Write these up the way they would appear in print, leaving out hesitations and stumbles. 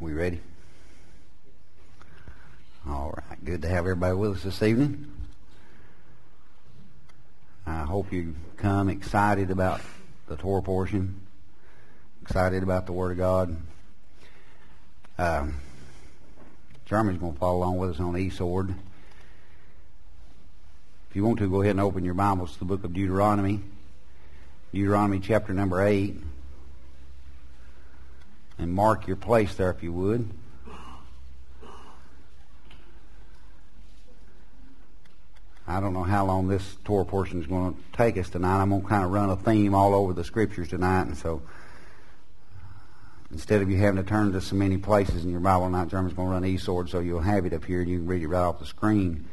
We ready? All right. Good to have everybody with us this evening. I hope you come excited about the Torah portion, excited about the Word of God. Jeremy's going to follow along with us on eSword. If you want to, go ahead and open your Bibles to the book of Deuteronomy. Deuteronomy chapter number 8. And mark your place there if you would. I don't know how long this Torah portion is going to take us tonight. I'm going to kind of run a theme all over the Scriptures tonight, and so instead of you having to turn to so many places in your Bible tonight, Jeremy's going to run eSword, so you'll have it up here and you can read it right off the screen.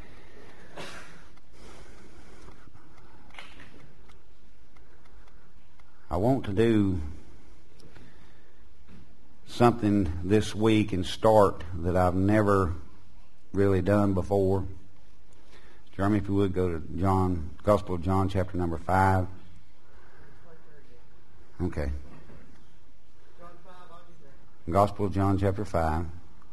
I want to do something this week and start that I've never really done before. Jeremy, if you would, go to John, Gospel of John, chapter number 5. Okay. Gospel of John, chapter 5.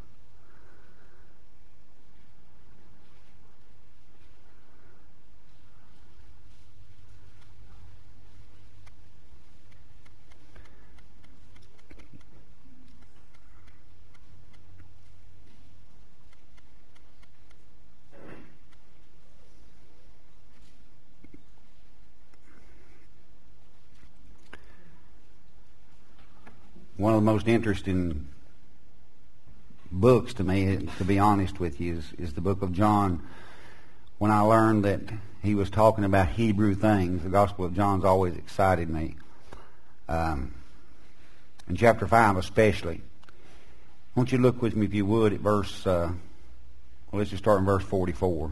One of the most interesting books to me, to be honest with you, is the book of John. When I learned that he was talking about Hebrew things, the Gospel of John's always excited me. In chapter 5 especially. I want you to look with me, if you would, at verse, let's just start in verse 44.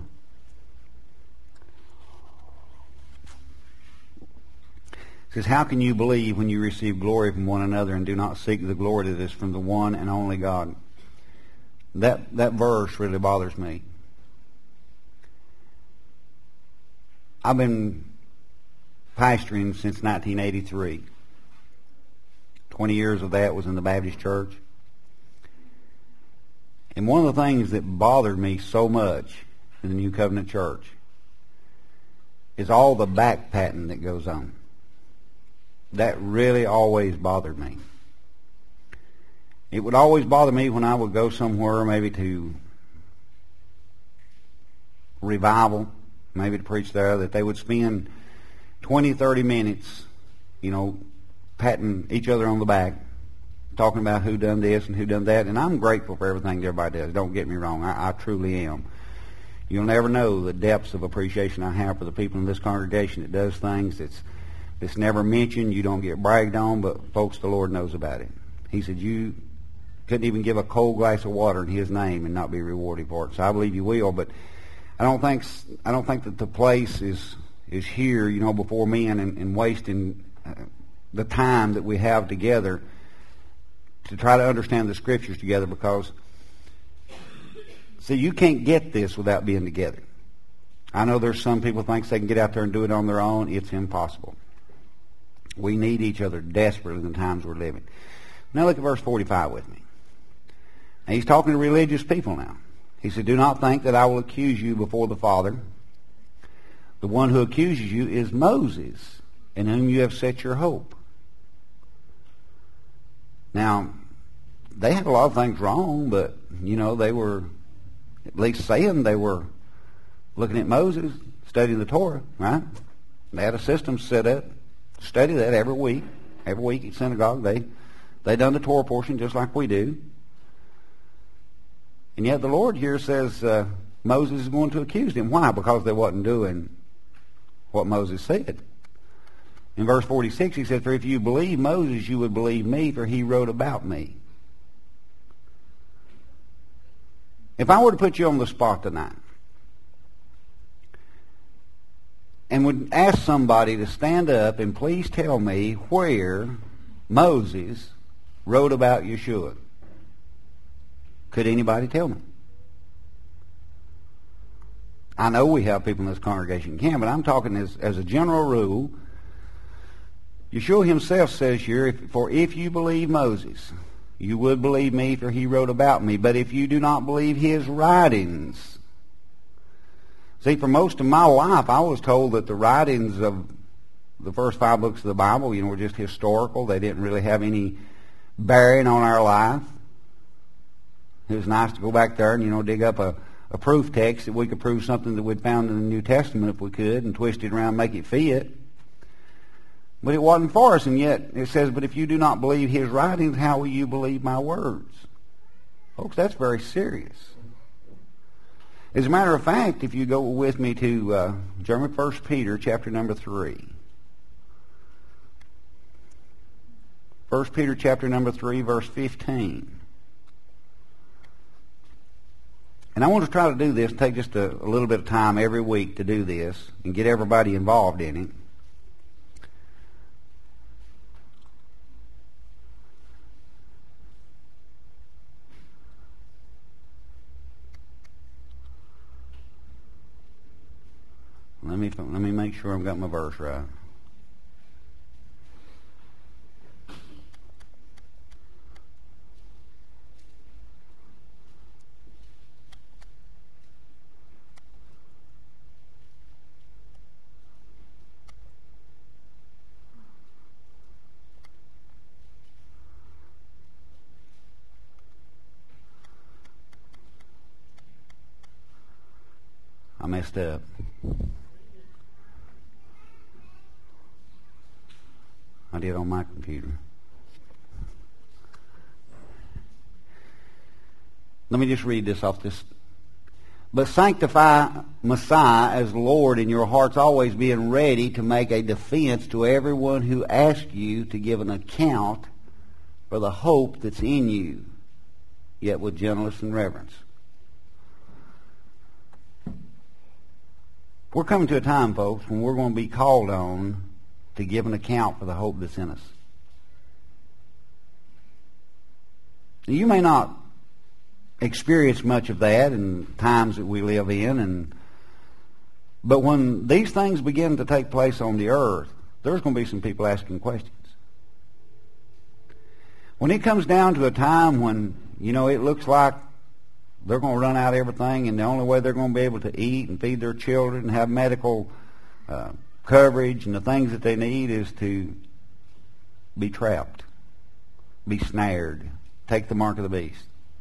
It says, how can you believe when you receive glory from one another and do not seek the glory that is from the one and only God? That verse really bothers me. I've been pastoring since 1983. 20 years of that was in the Baptist church. And one of the things that bothered me so much in the New Covenant church is all the back patting that goes on. That really always bothered me. It would always bother me when I would go somewhere, maybe to revival, maybe to preach there, that they would spend 20, 30 minutes, patting each other on the back, talking about who done this and who done that. And I'm grateful for everything that everybody does. Don't get me wrong. I truly am. You'll never know the depths of appreciation I have for the people in this congregation that does things that's never mentioned, you don't get bragged on, but folks, the Lord knows about it. He said you couldn't even give a cold glass of water in His name and not be rewarded for it. So I believe you will, but I don't think that the place is here, before men and wasting the time that we have together to try to understand the Scriptures together, because see, you can't get this without being together. I know there's some people think they can get out there and do it on their own. It's impossible. We need each other desperately in the times we're living. Now look at verse 45 with me. Now he's talking to religious people now. He said, do not think that I will accuse you before the Father. The one who accuses you is Moses, in whom you have set your hope. Now, they had a lot of things wrong, but, they were at least saying they were looking at Moses, studying the Torah, right? They had a system set up. Study that every week at synagogue. They done the Torah portion just like we do. And yet the Lord here says Moses is going to accuse them. Why? Because they wasn't doing what Moses said. In verse 46 he said, for if you believe Moses, you would believe me, for he wrote about me. If I were to put you on the spot tonight, and would ask somebody to stand up and please tell me where Moses wrote about Yeshua, could anybody tell me? I know we have people in this congregation can, but I'm talking as a general rule. Yeshua himself says here, for if you believe Moses, you would believe me, for he wrote about me. But if you do not believe his writings... See, for most of my life, I was told that the writings of the first 5 books of the Bible, were just historical. They didn't really have any bearing on our life. It was nice to go back there and, dig up a proof text that we could prove something that we'd found in the New Testament if we could, and twist it around and make it fit. But it wasn't for us, and yet it says, but if you do not believe his writings, how will you believe my words? Folks, that's very serious. As a matter of fact, if you go with me to German 1 Peter chapter number 3. 1 Peter chapter number 3, verse 15. And I want to try to do this, take just a little bit of time every week to do this and get everybody involved in it. Let me make sure I've got my verse right. I messed up. I did on my computer. Let me just read this off this. But sanctify Messiah as Lord in your hearts, always being ready to make a defense to everyone who asks you to give an account for the hope that's in you, yet with gentleness and reverence. We're coming to a time, folks, when we're going to be called on to give an account for the hope that's in us. You may not experience much of that in times that we live in, but when these things begin to take place on the earth, there's going to be some people asking questions. When it comes down to a time when, it looks like they're going to run out of everything, and the only way they're going to be able to eat and feed their children and have medical coverage and the things that they need is to be trapped, be snared, take the mark of the beast.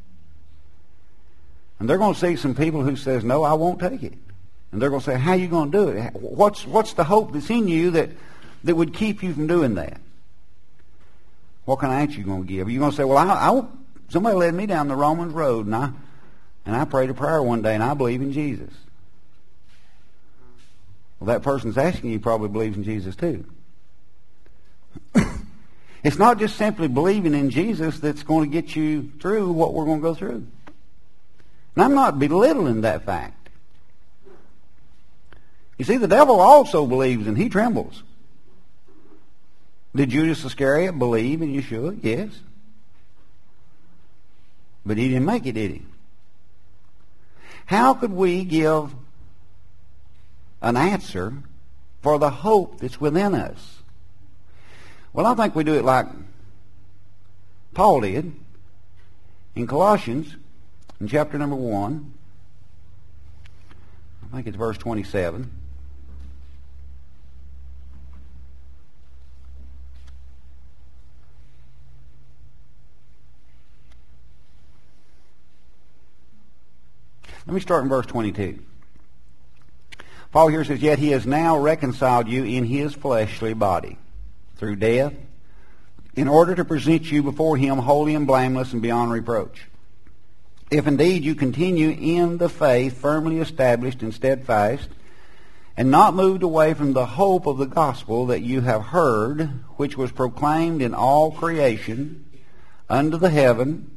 And they're going to see some people who says, no, I won't take it. And they're going to say, how are you going to do it? What's the hope that's in you that would keep you from doing that? What kind of answer are you going to give? Are you going to say, well, somebody led me down the Romans road, and I prayed a prayer one day, and I believe in Jesus. Well, that person's asking you probably believes in Jesus too. It's not just simply believing in Jesus that's going to get you through what we're going to go through. And I'm not belittling that fact. You see, the devil also believes and he trembles. Did Judas Iscariot believe in Yeshua? Yes. But he didn't make it, did he? How could we give an answer for the hope that's within us? Well, I think we do it like Paul did in Colossians in chapter number 1. I think it's verse 27. Let me start in verse 22. Paul here says, yet he has now reconciled you in his fleshly body through death, in order to present you before him holy and blameless and beyond reproach. If indeed you continue in the faith, firmly established and steadfast, and not moved away from the hope of the gospel that you have heard, which was proclaimed in all creation under the heaven,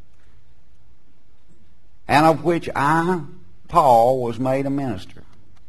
and of which I, Paul, was made a minister.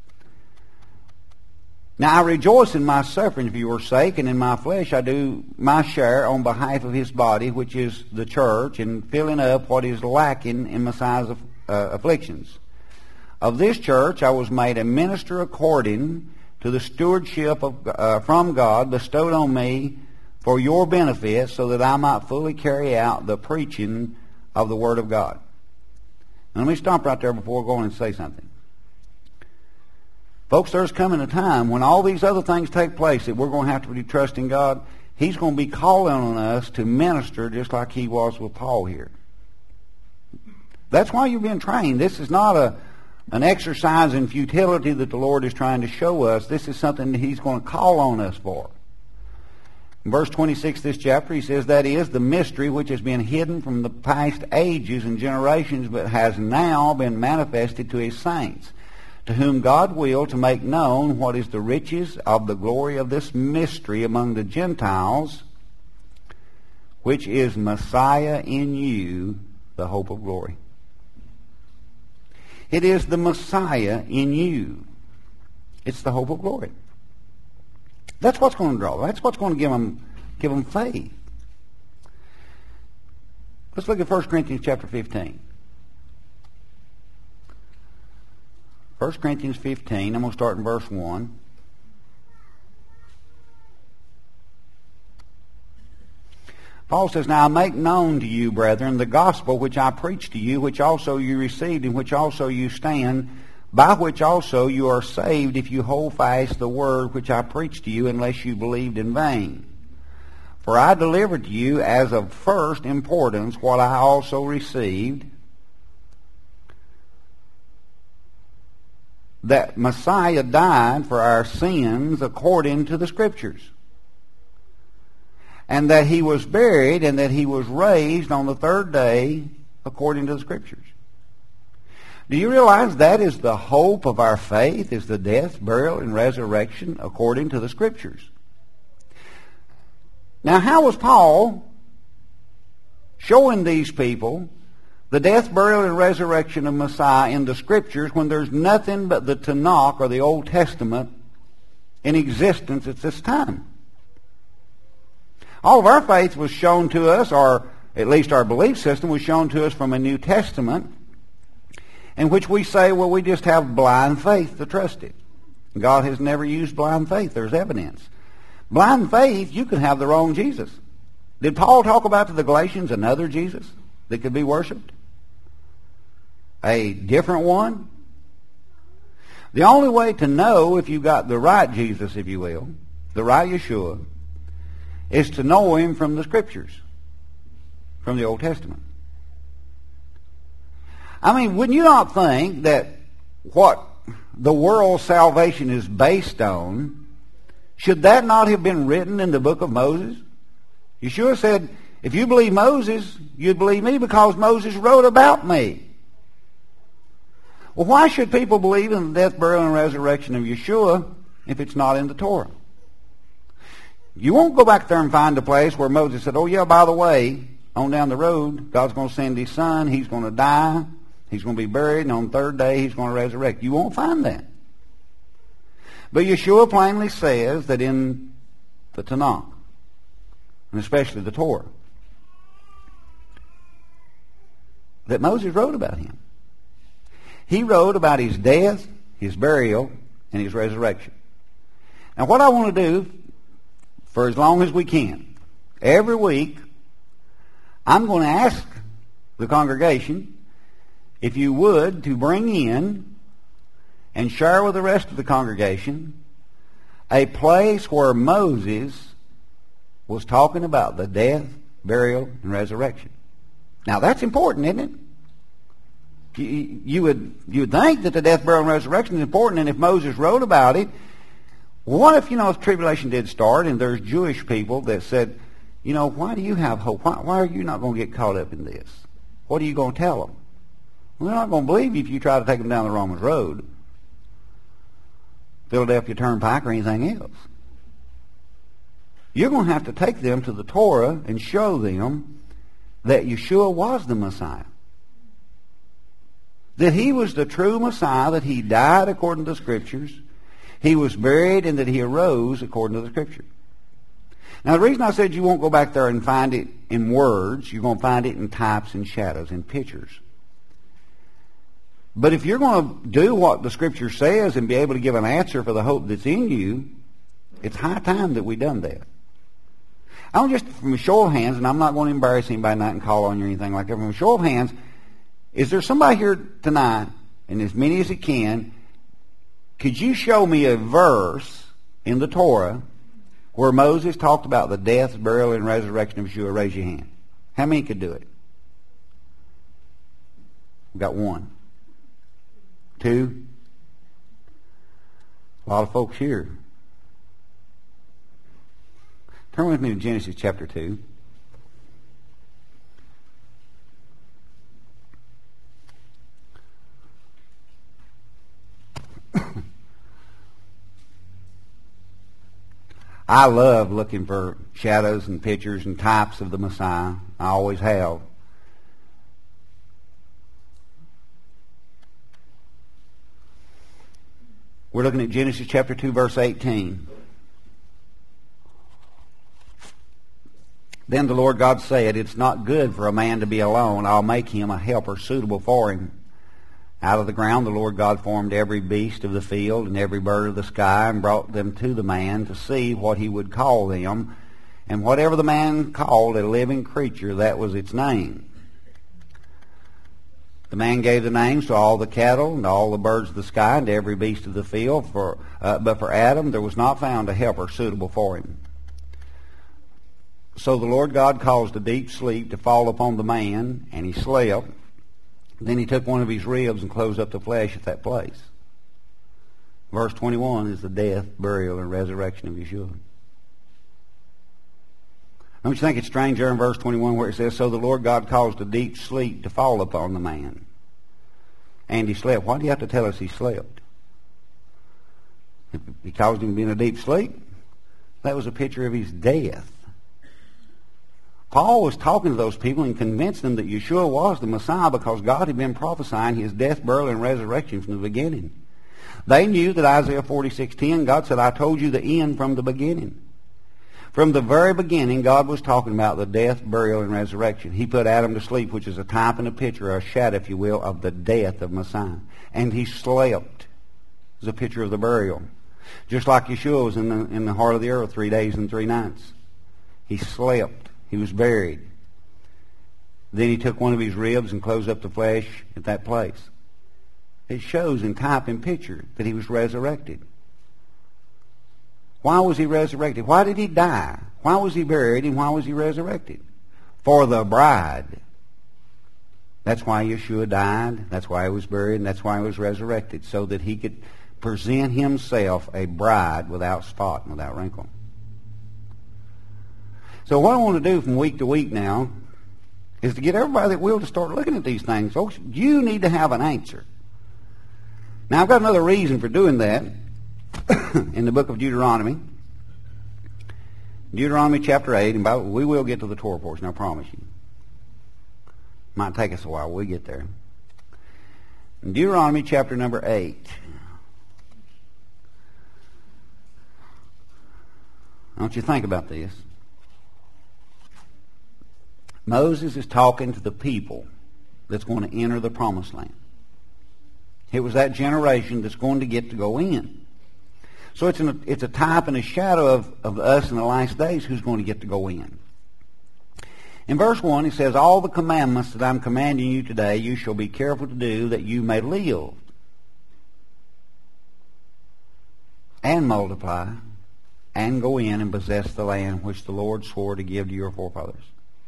Now I rejoice in my sufferings for your sake, and in my flesh I do my share on behalf of his body, which is the church, in filling up what is lacking in Messiah's afflictions. Of this church I was made a minister according to the stewardship from God bestowed on me for your benefit, so that I might fully carry out the preaching of the Word of God. Now, let me stop right there before going and say something. Folks, there's coming a time when all these other things take place that we're going to have to be trusting God. He's going to be calling on us to minister just like he was with Paul here. That's why you've been trained. This is not an exercise in futility that the Lord is trying to show us. This is something that he's going to call on us for. In verse 26 of this chapter, he says, that is the mystery which has been hidden from the past ages and generations, but has now been manifested to his saints, to whom God willed to make known what is the riches of the glory of this mystery among the Gentiles, which is Messiah in you, the hope of glory. It is the Messiah in you. It's the hope of glory. That's what's going to draw. That's what's going to give them faith. Let's look at 1 Corinthians chapter 15. 1 Corinthians 15, I'm going to start in verse 1. Paul says, now I make known to you, brethren, the gospel which I preached to you, which also you received, in which also you stand, by which also you are saved, if you hold fast the word which I preached to you, unless you believed in vain. For I delivered to you as of first importance what I also received, that Messiah died for our sins according to the Scriptures, and that he was buried, and that he was raised on the third day according to the Scriptures. Do you realize that is the hope of our faith, is the death, burial, and resurrection according to the Scriptures? Now, how was Paul showing these people the death, burial, and resurrection of Messiah in the Scriptures when there's nothing but the Tanakh, or the Old Testament, in existence at this time? All of our faith was shown to us, or at least our belief system was shown to us from a New Testament, in which we say, well, we just have blind faith to trust it. God has never used blind faith. There's evidence. Blind faith, you could have the wrong Jesus. Did Paul talk about to the Galatians another Jesus that could be worshipped? A different one? The only way to know if you got the right Jesus, if you will, the right Yeshua, is to know him from the Scriptures, from the Old Testament. I mean, wouldn't you not think that what the world's salvation is based on, should that not have been written in the book of Moses? Yeshua said, if you believe Moses, you'd believe me because Moses wrote about me. Well, why should people believe in the death, burial, and resurrection of Yeshua if it's not in the Torah? You won't go back there and find a place where Moses said, oh yeah, by the way, on down the road, God's going to send his son, he's going to die, he's going to be buried, and on the third day he's going to resurrect. You won't find that. But Yeshua plainly says that in the Tanakh, and especially the Torah, that Moses wrote about him. He wrote about his death, his burial, and his resurrection. Now what I want to do, for as long as we can, every week, I'm going to ask the congregation, if you would, to bring in and share with the rest of the congregation a place where Moses was talking about the death, burial, and resurrection. Now that's important, isn't it? You would think that the death, burial, and resurrection is important, and if Moses wrote about it, what if, if tribulation did start and there's Jewish people that said, why do you have hope? Why are you not going to get caught up in this? What are you going to tell them? Well, they're not going to believe you if you try to take them down the Romans road, Philadelphia Turnpike, or anything else. You're going to have to take them to the Torah and show them that Yeshua was the Messiah. That he was the true Messiah, that he died according to the Scriptures, he was buried, and that he arose according to the Scripture. Now, the reason I said you won't go back there and find it in words, you're going to find it in types and shadows and pictures. But if you're going to do what the Scripture says and be able to give an answer for the hope that's in you, it's high time that we done that. I don't just, from a show of hands, and I'm not going to embarrass anybody tonight and call on you or anything like that, from a show of hands, is there somebody here tonight, and as many as it can, could you show me a verse in the Torah where Moses talked about the death, burial, and resurrection of Yeshua? Raise your hand. How many could do it? We've got one. Two. A lot of folks here. Turn with me to Genesis chapter 2. I love looking for shadows and pictures and types of the Messiah. I always have. We're looking at Genesis chapter 2, verse 18. Then the Lord God said, "It's not good for a man to be alone. I'll make him a helper suitable for him." Out of the ground the Lord God formed every beast of the field and every bird of the sky and brought them to the man to see what he would call them. And whatever the man called a living creature, that was its name. The man gave the names to all the cattle and all the birds of the sky and to every beast of the field. But for Adam there was not found a helper suitable for him. So the Lord God caused a deep sleep to fall upon the man, and he slept. Then he took one of his ribs and closed up the flesh at that place. Verse 21 is the death, burial, and resurrection of Yeshua. Don't you think it's strange there in verse 21 where it says, "So the Lord God caused a deep sleep to fall upon the man, and he slept." Why do you have to tell us he slept? If he caused him to be in a deep sleep, that was a picture of his death. Paul was talking to those people and convinced them that Yeshua was the Messiah because God had been prophesying his death, burial, and resurrection from the beginning. They knew that Isaiah 46:10, God said, "I told you the end from the beginning." From the very beginning, God was talking about the death, burial, and resurrection. He put Adam to sleep, which is a type and a picture, a shadow, if you will, of the death of Messiah. And he slept. It was a picture of the burial. Just like Yeshua was in the heart of the earth 3 days and 3 nights. He slept. He was buried. Then he took one of his ribs and closed up the flesh at that place. It shows in type and picture that he was resurrected. Why was he resurrected? Why did he die? Why was he buried and why was he resurrected? For the bride. That's why Yeshua died. That's why he was buried. And that's why he was resurrected. So that he could present himself a bride without spot and without wrinkle. So what I want to do from week to week now is to get everybody that will to start looking at these things. Folks, you need to have an answer. Now, I've got another reason for doing that in the book of Deuteronomy. Deuteronomy chapter 8, and we will get to the Torah portion, I promise you. Might take us a while. We'll get there. In Deuteronomy chapter number 8. I want you to think about this. Moses is talking to the people that's going to enter the promised land. It was that generation that's going to get to go in. So it's a type and a shadow of us in the last days who's going to get to go in. In verse 1 it says, "All the commandments that I'm commanding you today you shall be careful to do that you may live and multiply and go in and possess the land which the Lord swore to give to your forefathers."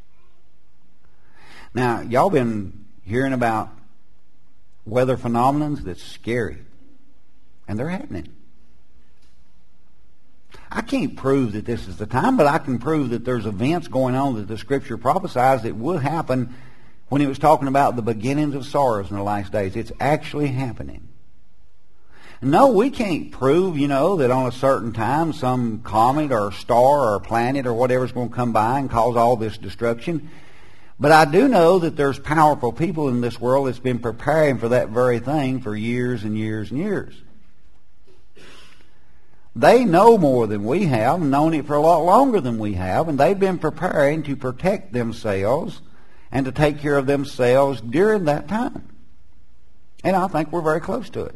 Now, y'all been hearing about weather phenomenons that's scary. And they're happening. I can't prove that this is the time, but I can prove that there's events going on that the Scripture prophesies that will happen when it was talking about the beginnings of sorrows in the last days. It's actually happening. No, we can't prove, that on a certain time some comet or star or planet or whatever is going to come by and cause all this destruction. But I do know that there's powerful people in this world that's been preparing for that very thing for years and years and years. They know more than we have, known it for a lot longer than we have, and they've been preparing to protect themselves and to take care of themselves during that time. And I think we're very close to it.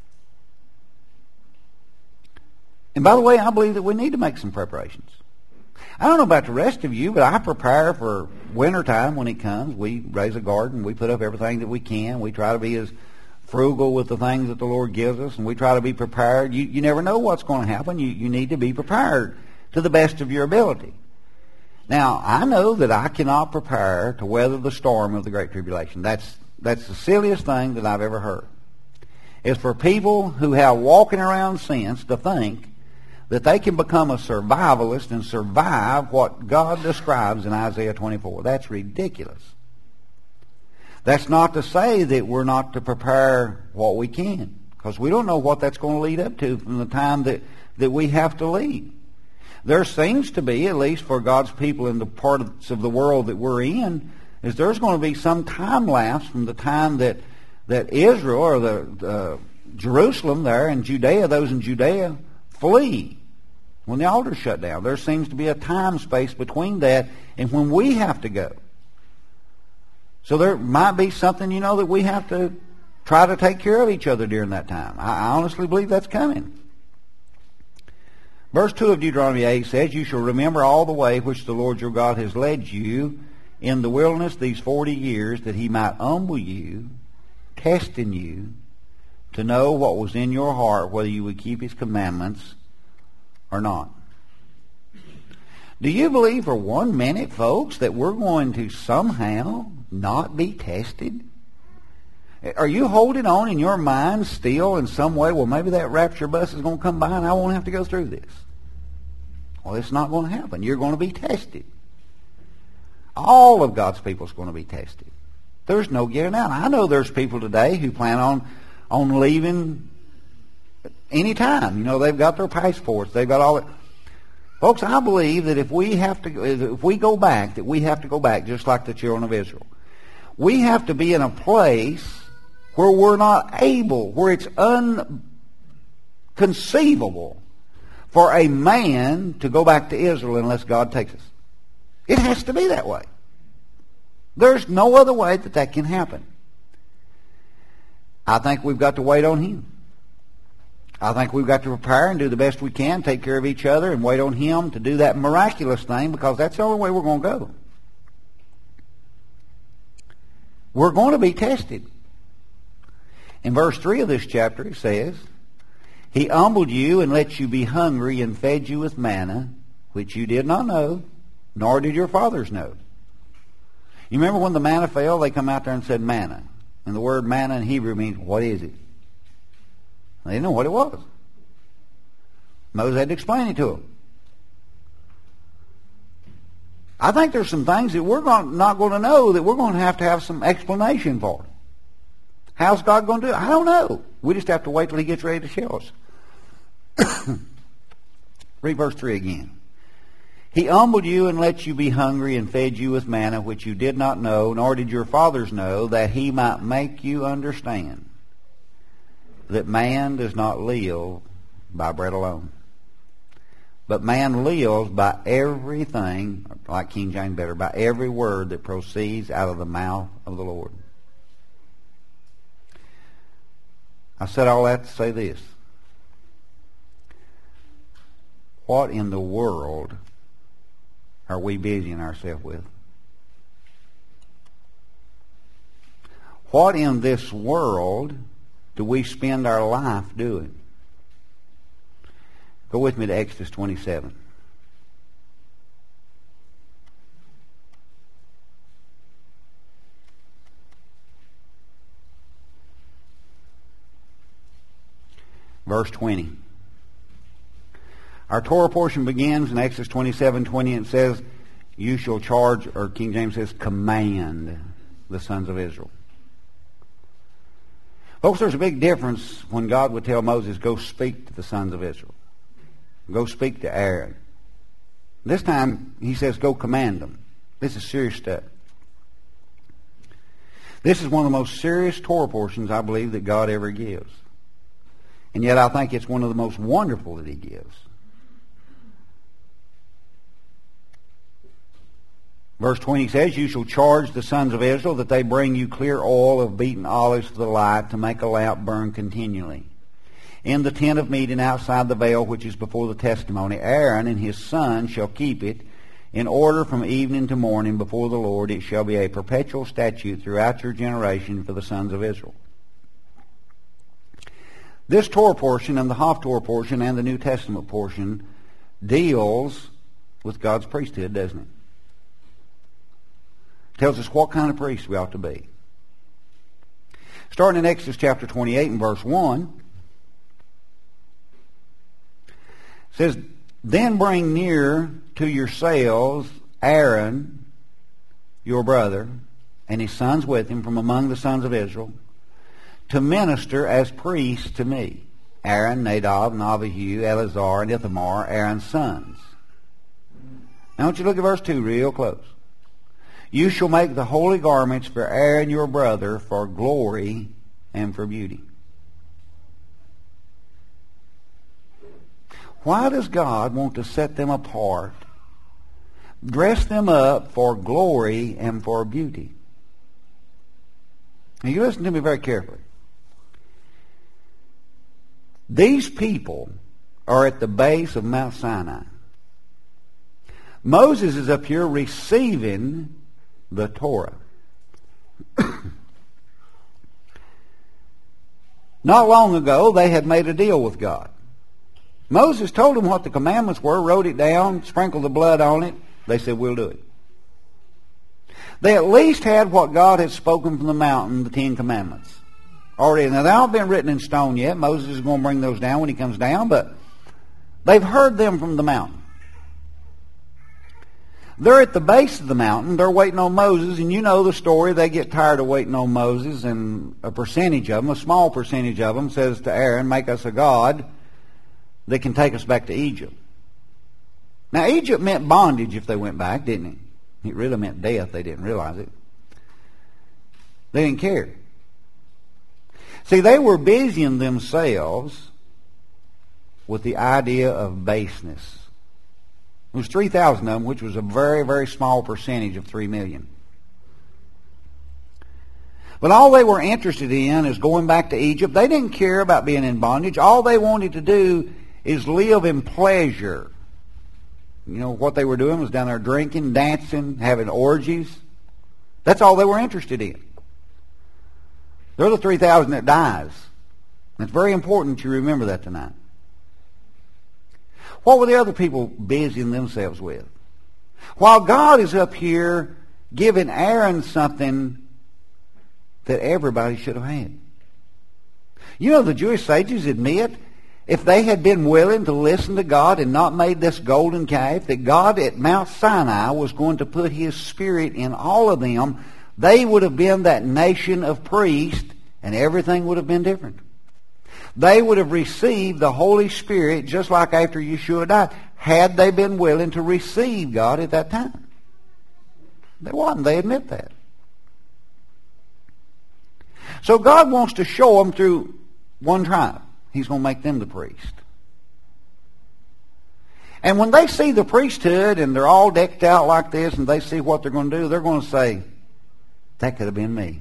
And by the way, I believe that we need to make some preparations. I don't know about the rest of you, but I prepare for wintertime when it comes. We raise a garden. We put up everything that we can. We try to be as frugal with the things that the Lord gives us, and we try to be prepared. You never know what's going to happen. You need to be prepared to the best of your ability. Now, I know that I cannot prepare to weather the storm of the Great Tribulation. That's the silliest thing that I've ever heard. It's for people who have walking around sense to think that they can become a survivalist and survive what God describes in Isaiah 24. That's ridiculous. That's not to say that we're not to prepare what we can, because we don't know what that's going to lead up to from the time that we have to leave. There seems to be, at least for God's people in the parts of the world that we're in, is there's going to be some time lapse from the time that Israel or the Jerusalem there in Judea, those in Judea, flee. When the altar's shut down, there seems to be a time space between that and when we have to go. So there might be something, that we have to try to take care of each other during that time. I honestly believe that's coming. Verse 2 of Deuteronomy 8 says, "You shall remember all the way which the Lord your God has led you in the wilderness these 40 years, that he might humble you, testing you, to know what was in your heart, whether you would keep his commandments or not." Do you believe for 1 minute, folks, that we're going to somehow not be tested? Are you holding on in your mind still in some way, well, maybe that rapture bus is going to come by and I won't have to go through this? Well, it's not going to happen. You're going to be tested. All of God's people is going to be tested. There's no getting out. I know there's people today who plan on leaving any time. They've got their passports. They've got all that. Folks, I believe that if we go back, that we have to go back just like the children of Israel. We have to be in a place where we're not able, where it's unconceivable for a man to go back to Israel unless God takes us. It has to be that way. There's no other way that can happen. I think we've got to wait on him. I think we've got to prepare and do the best we can, take care of each other, and wait on him to do that miraculous thing, because that's the only way we're going to go. We're going to be tested. In verse 3 of this chapter it says, "He humbled you and let you be hungry and fed you with manna, which you did not know, nor did your fathers know." You remember when the manna fell, they come out there and said manna. And the word manna in Hebrew means, what is it? They didn't know what it was. Moses had to explain it to them. I think there's some things that we're not going to know, that we're going to have some explanation for. How's God going to do it? I don't know. We just have to wait till he gets ready to show us. Read verse 3 again. "He humbled you and let you be hungry and fed you with manna, which you did not know, nor did your fathers know, that he might make you understand that man does not live by bread alone, but man lives by everything," like King James better, "by every word that proceeds out of the mouth of the Lord." I said all that to say this. What in the world are we busying ourselves with? What in this world do we spend our life doing? Go with me to Exodus 27. Verse 20. Our Torah portion begins in Exodus 27:20, and it says, "You shall charge," or King James says, "command the sons of Israel." Folks, there's a big difference when God would tell Moses, "Go speak to the sons of Israel. Go speak to Aaron." This time, he says, "Go command them." This is serious stuff. This is one of the most serious Torah portions, I believe, that God ever gives. And yet I think it's one of the most wonderful that he gives. Verse 20 says, "You shall charge the sons of Israel that they bring you clear oil of beaten olives for the light, to make a lamp burn continually. in the tent of meeting outside the veil which is before the testimony. Aaron and his son shall keep it in order from evening to morning before the Lord. It shall be a perpetual statute throughout your generation for the sons of Israel. This Torah portion and the Haftorah portion and the New Testament portion deals with God's priesthood, doesn't it? Tells us what kind of priest we ought to be. Starting in Exodus chapter 28 and verse 1, it says, Then bring near to yourselves Aaron, your brother, and his sons with him from among the sons of Israel, to minister as priests to me. Aaron, Nadab, and Abihu, Eleazar, and Ithamar, Aaron's sons. Now I want you to look at verse 2 real close. You shall make the holy garments for Aaron your brother for glory and for beauty. Why does God want to set them apart, dress them up for glory and for beauty? Now you listen to me very carefully. These people are at the base of Mount Sinai. Moses is up here receiving the Torah. Not long ago, they had made a deal with God. Moses told them what the commandments were, wrote it down, sprinkled the blood on it. They said, we'll do it. They at least had what God had spoken from the mountain, the 10 Commandments. Already. Now, they haven't been written in stone yet. Moses is going to bring those down when he comes down, but they've heard them from the mountain. They're at the base of the mountain. They're waiting on Moses, and you know the story. They get tired of waiting on Moses, and a percentage of them, a small percentage of them, says to Aaron, make us a god that can take us back to Egypt. Now, Egypt meant bondage if they went back, didn't it? It really meant death. They didn't realize it. They didn't care. See, they were busying themselves with the idea of baseness. It was 3,000 of them, which was a very, very small percentage of 3 million. But all they were interested in is going back to Egypt. They didn't care about being in bondage. All they wanted to do is live in pleasure. You know, what they were doing was down there drinking, dancing, having orgies. That's all they were interested in. They're the 3,000 that dies. It's very important you remember that tonight. What were the other people busying themselves with? While God is up here giving Aaron something that everybody should have had. You know, the Jewish sages admit if they had been willing to listen to God and not made this golden calf, that God at Mount Sinai was going to put His Spirit in all of them, they would have been that nation of priests, and everything would have been different. They would have received the Holy Spirit just like after Yeshua died, had they been willing to receive God at that time. They wasn't. They admit that. So God wants to show them through one tribe. He's going to make them the priest. And when they see the priesthood and they're all decked out like this and they see what they're going to do, they're going to say, that could have been me.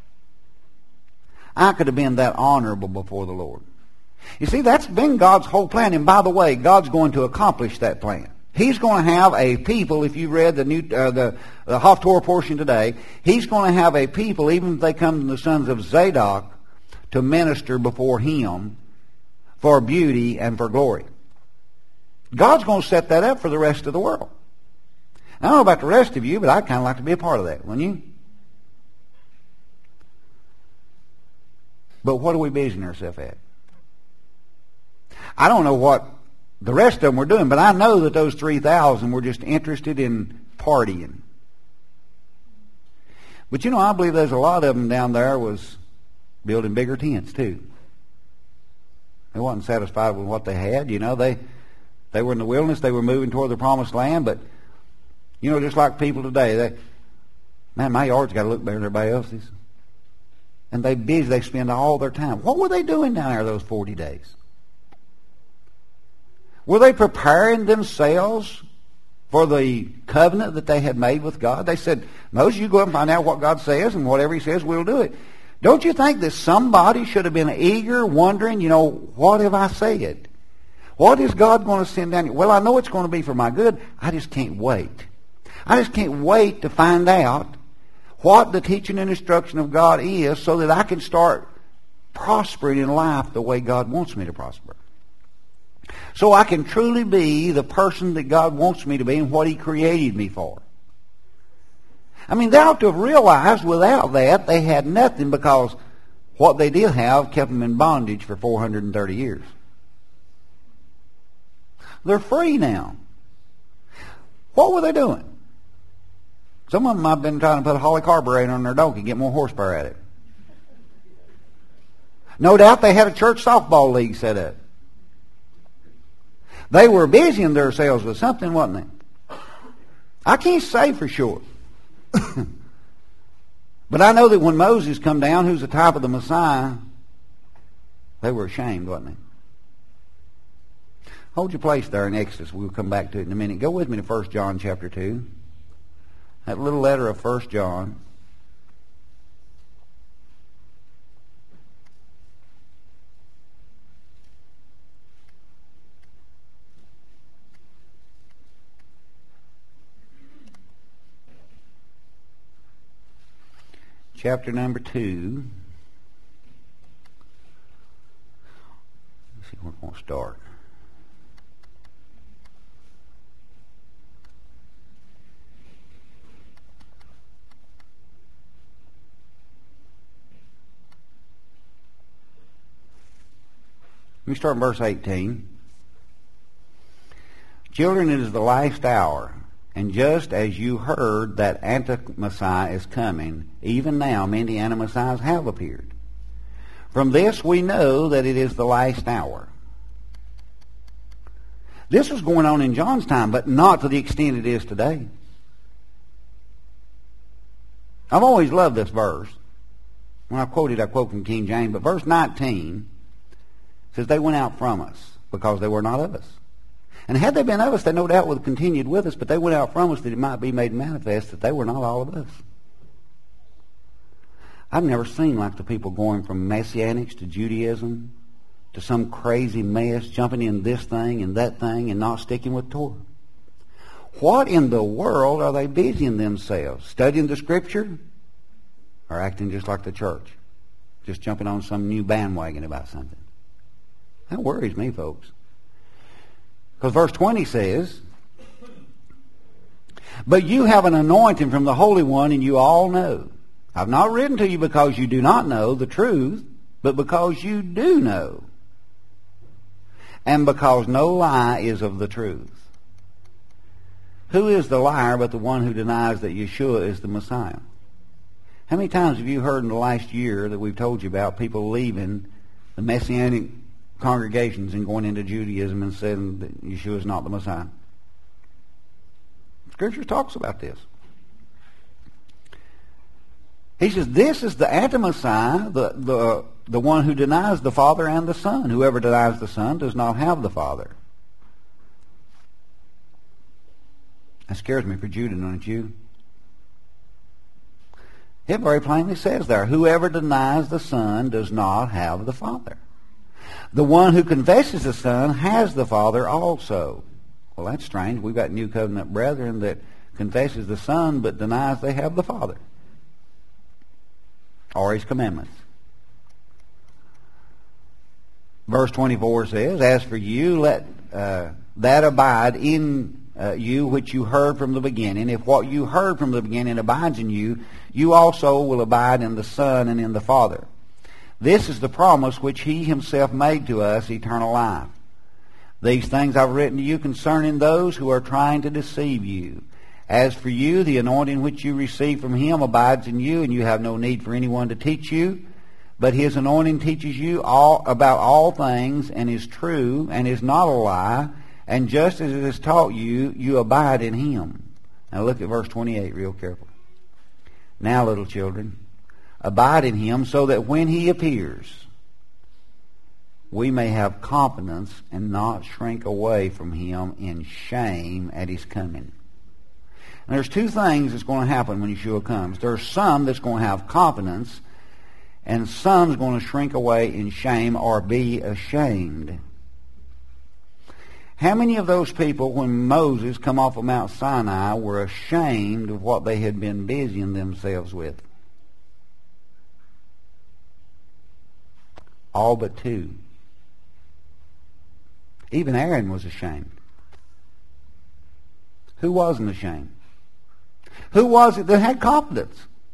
I could have been that honorable before the Lord. You see, that's been God's whole plan. And by the way, God's going to accomplish that plan. He's going to have a people, if you read the Haftorah portion today, He's going to have a people, even if they come to the sons of Zadok, to minister before Him for beauty and for glory. God's going to set that up for the rest of the world. I don't know about the rest of you, but I'd kind of like to be a part of that, wouldn't you? But what are we busying ourselves at? I don't know what the rest of them were doing, but I know that those 3,000 were just interested in partying. But you know, I believe there's a lot of them down there was building bigger tents too. They wasn't satisfied with what they had. You know, they were in the wilderness. They were moving toward the promised land. But, you know, just like people today, man, my yard's got to look better than everybody else's. And they busy. They spend all their time. What were they doing down there those 40 days? Were they preparing themselves for the covenant that they had made with God? They said, Moses, you go up and find out what God says, and whatever He says, we'll do it. Don't you think that somebody should have been eager, wondering, what have I said? What is God going to send down here? Well, I know it's going to be for my good. I just can't wait. I just can't wait to find out what the teaching and instruction of God is so that I can start prospering in life the way God wants me to prosper. So I can truly be the person that God wants me to be and what He created me for. I mean, they ought to have realized without that they had nothing, because what they did have kept them in bondage for 430 years. They're free now. What were they doing? Some of them might have been trying to put a Holley carburetor on their donkey, get more horsepower at it. No doubt they had a church softball league set up. They were busying themselves with something, wasn't they? I can't say for sure. But I know that when Moses come down, who's the type of the Messiah, they were ashamed, wasn't they? Hold your place there in Exodus. We'll come back to it in a minute. Go with me to 1 John chapter 2. That little letter of 1 John. Chapter number 2. Let's see where we're going to start. Let me start in verse 18. Children, it is the last hour. And just as you heard that Anti-Messiah is coming, even now many Anti-Messiahs have appeared. From this we know that it is the last hour. This was going on in John's time, but not to the extent it is today. I've always loved this verse. When I quote it, I quote from King James, but verse 19 says they went out from us because they were not of us. And had they been of us, they no doubt would have continued with us, but they went out from us that it might be made manifest that they were not all of us. I've never seen like the people going from Messianics to Judaism to some crazy mess, jumping in this thing and that thing and not sticking with Torah. What in the world are they busying themselves? Studying the Scripture or acting just like the church? Just jumping on some new bandwagon about something? That worries me, folks. Because verse 20 says, but you have an anointing from the Holy One, and you all know. I've not written to you because you do not know the truth, but because you do know. And because no lie is of the truth. Who is the liar but the one who denies that Yeshua is the Messiah? How many times have you heard in the last year that we've told you about people leaving the Messianic congregations and going into Judaism and saying that Yeshua is not the Messiah? Scripture talks about this. He says this is the anti-Messiah, the one who denies the Father and the Son. Whoever denies the Son does not have the Father. That scares me for Judah, don't you? It very plainly says there, whoever denies the Son does not have the Father. The one who confesses the Son has the Father also. Well, that's strange. We've got New Covenant brethren that confesses the Son but denies they have the Father or His commandments. Verse 24 says, as for you, let that abide in you which you heard from the beginning. If what you heard from the beginning abides in you, you also will abide in the Son and in the Father. This is the promise which He Himself made to us, eternal life. These things I've written to you concerning those who are trying to deceive you. As for you, the anointing which you receive from Him abides in you, and you have no need for anyone to teach you. But His anointing teaches you all about all things, and is true, and is not a lie. And just as it has taught you, you abide in Him. Now look at verse 28 real carefully. Now, little children, abide in Him, so that when He appears, we may have confidence and not shrink away from Him in shame at His coming. And there's two things that's going to happen when Yeshua comes. There's some that's going to have confidence, and sons going to shrink away in shame or be ashamed. How many of those people, when Moses come off of Mount Sinai, were ashamed of what they had been busying themselves with? All but two. Even Aaron was ashamed. Who wasn't ashamed? Who was it that had confidence?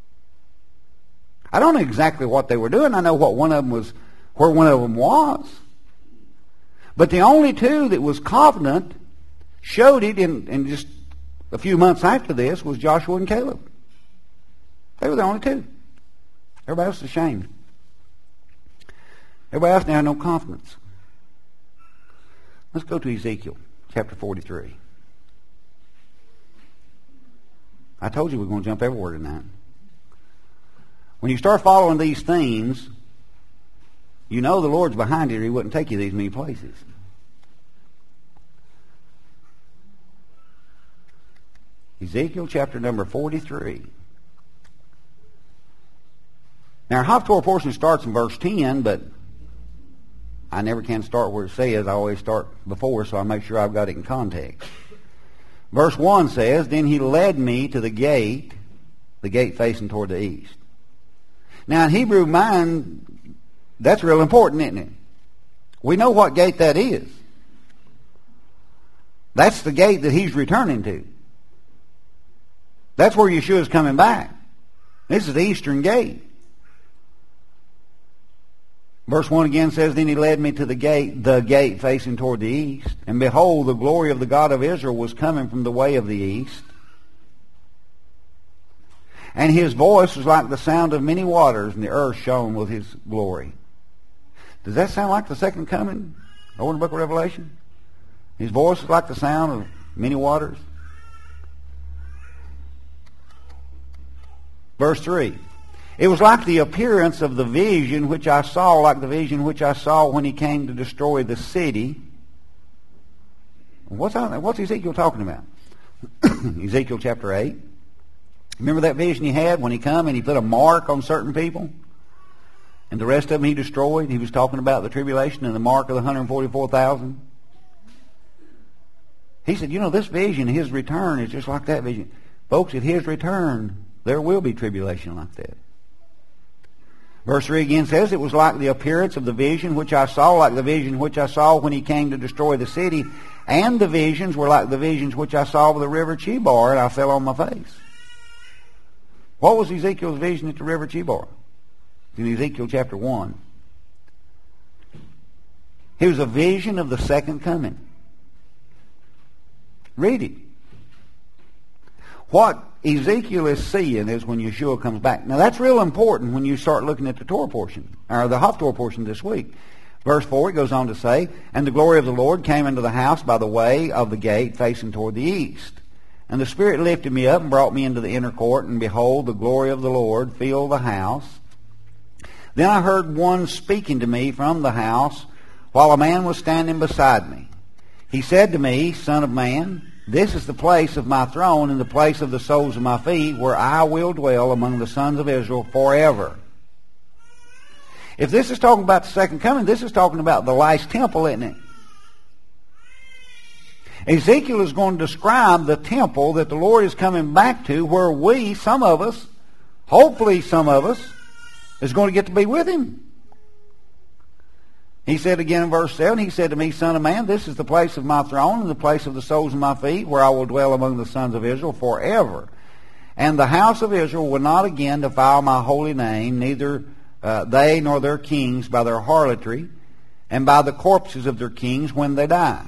I don't know exactly what they were doing. I know what one of them was, where one of them was. But the only two that was confident, showed it in just a few months after this, was Joshua and Caleb. They were the only two. Everybody else was ashamed. Everybody else now had no confidence. Let's go to Ezekiel chapter 43. I told you we we're going to jump everywhere tonight. When you start following these themes, you know the Lord's behind it or He wouldn't take you these many places. Ezekiel chapter number 43. Now our Haftorah portion starts in verse 10, but I never can start where it says. I always start before, so I make sure I've got it in context. Verse 1 says, "Then he led me to the gate facing toward the east." Now in Hebrew mind, that's real important, isn't it? We know what gate that is. That's the gate that he's returning to. That's where Yeshua's coming back. This is the eastern gate. Verse 1 again says, "Then he led me to the gate facing toward the east. And behold, the glory of the God of Israel was coming from the way of the east. And his voice was like the sound of many waters, and the earth shone with his glory." Does that sound like the second coming over in the book of Revelation? His voice was like the sound of many waters. Verse 3. "It was like the appearance of the vision which I saw, like the vision which I saw when he came to destroy the city." What's Ezekiel talking about? Ezekiel chapter 8. Remember that vision he had when he come and he put a mark on certain people? And the rest of them he destroyed? He was talking about the tribulation and the mark of the 144,000. He said, this vision, his return, is just like that vision. Folks, at his return, there will be tribulation like that. Verse 3 again says, "It was like the appearance of the vision which I saw, like the vision which I saw when he came to destroy the city. And the visions were like the visions which I saw by the river Chebar, and I fell on my face." What was Ezekiel's vision at the river Chebar? In Ezekiel chapter 1. It was a vision of the second coming. Read it. What Ezekiel is seeing is when Yeshua comes back. Now that's real important when you start looking at the Torah portion, or the Haftorah portion this week. Verse 4, it goes on to say, "And the glory of the Lord came into the house by the way of the gate facing toward the east. And the Spirit lifted me up and brought me into the inner court, and behold, the glory of the Lord filled the house. Then I heard one speaking to me from the house, while a man was standing beside me. He said to me, 'Son of man, this is the place of my throne and the place of the soles of my feet, where I will dwell among the sons of Israel forever.'" If this is talking about the second coming, this is talking about the last temple, isn't it? Ezekiel is going to describe the temple that the Lord is coming back to, where we, some of us, hopefully some of us, is going to get to be with him. He said again in verse 7, he said to me, "Son of man, this is the place of my throne and the place of the soles of my feet, where I will dwell among the sons of Israel forever. And the house of Israel will not again defile my holy name, neither they nor their kings by their harlotry, and by the corpses of their kings when they die.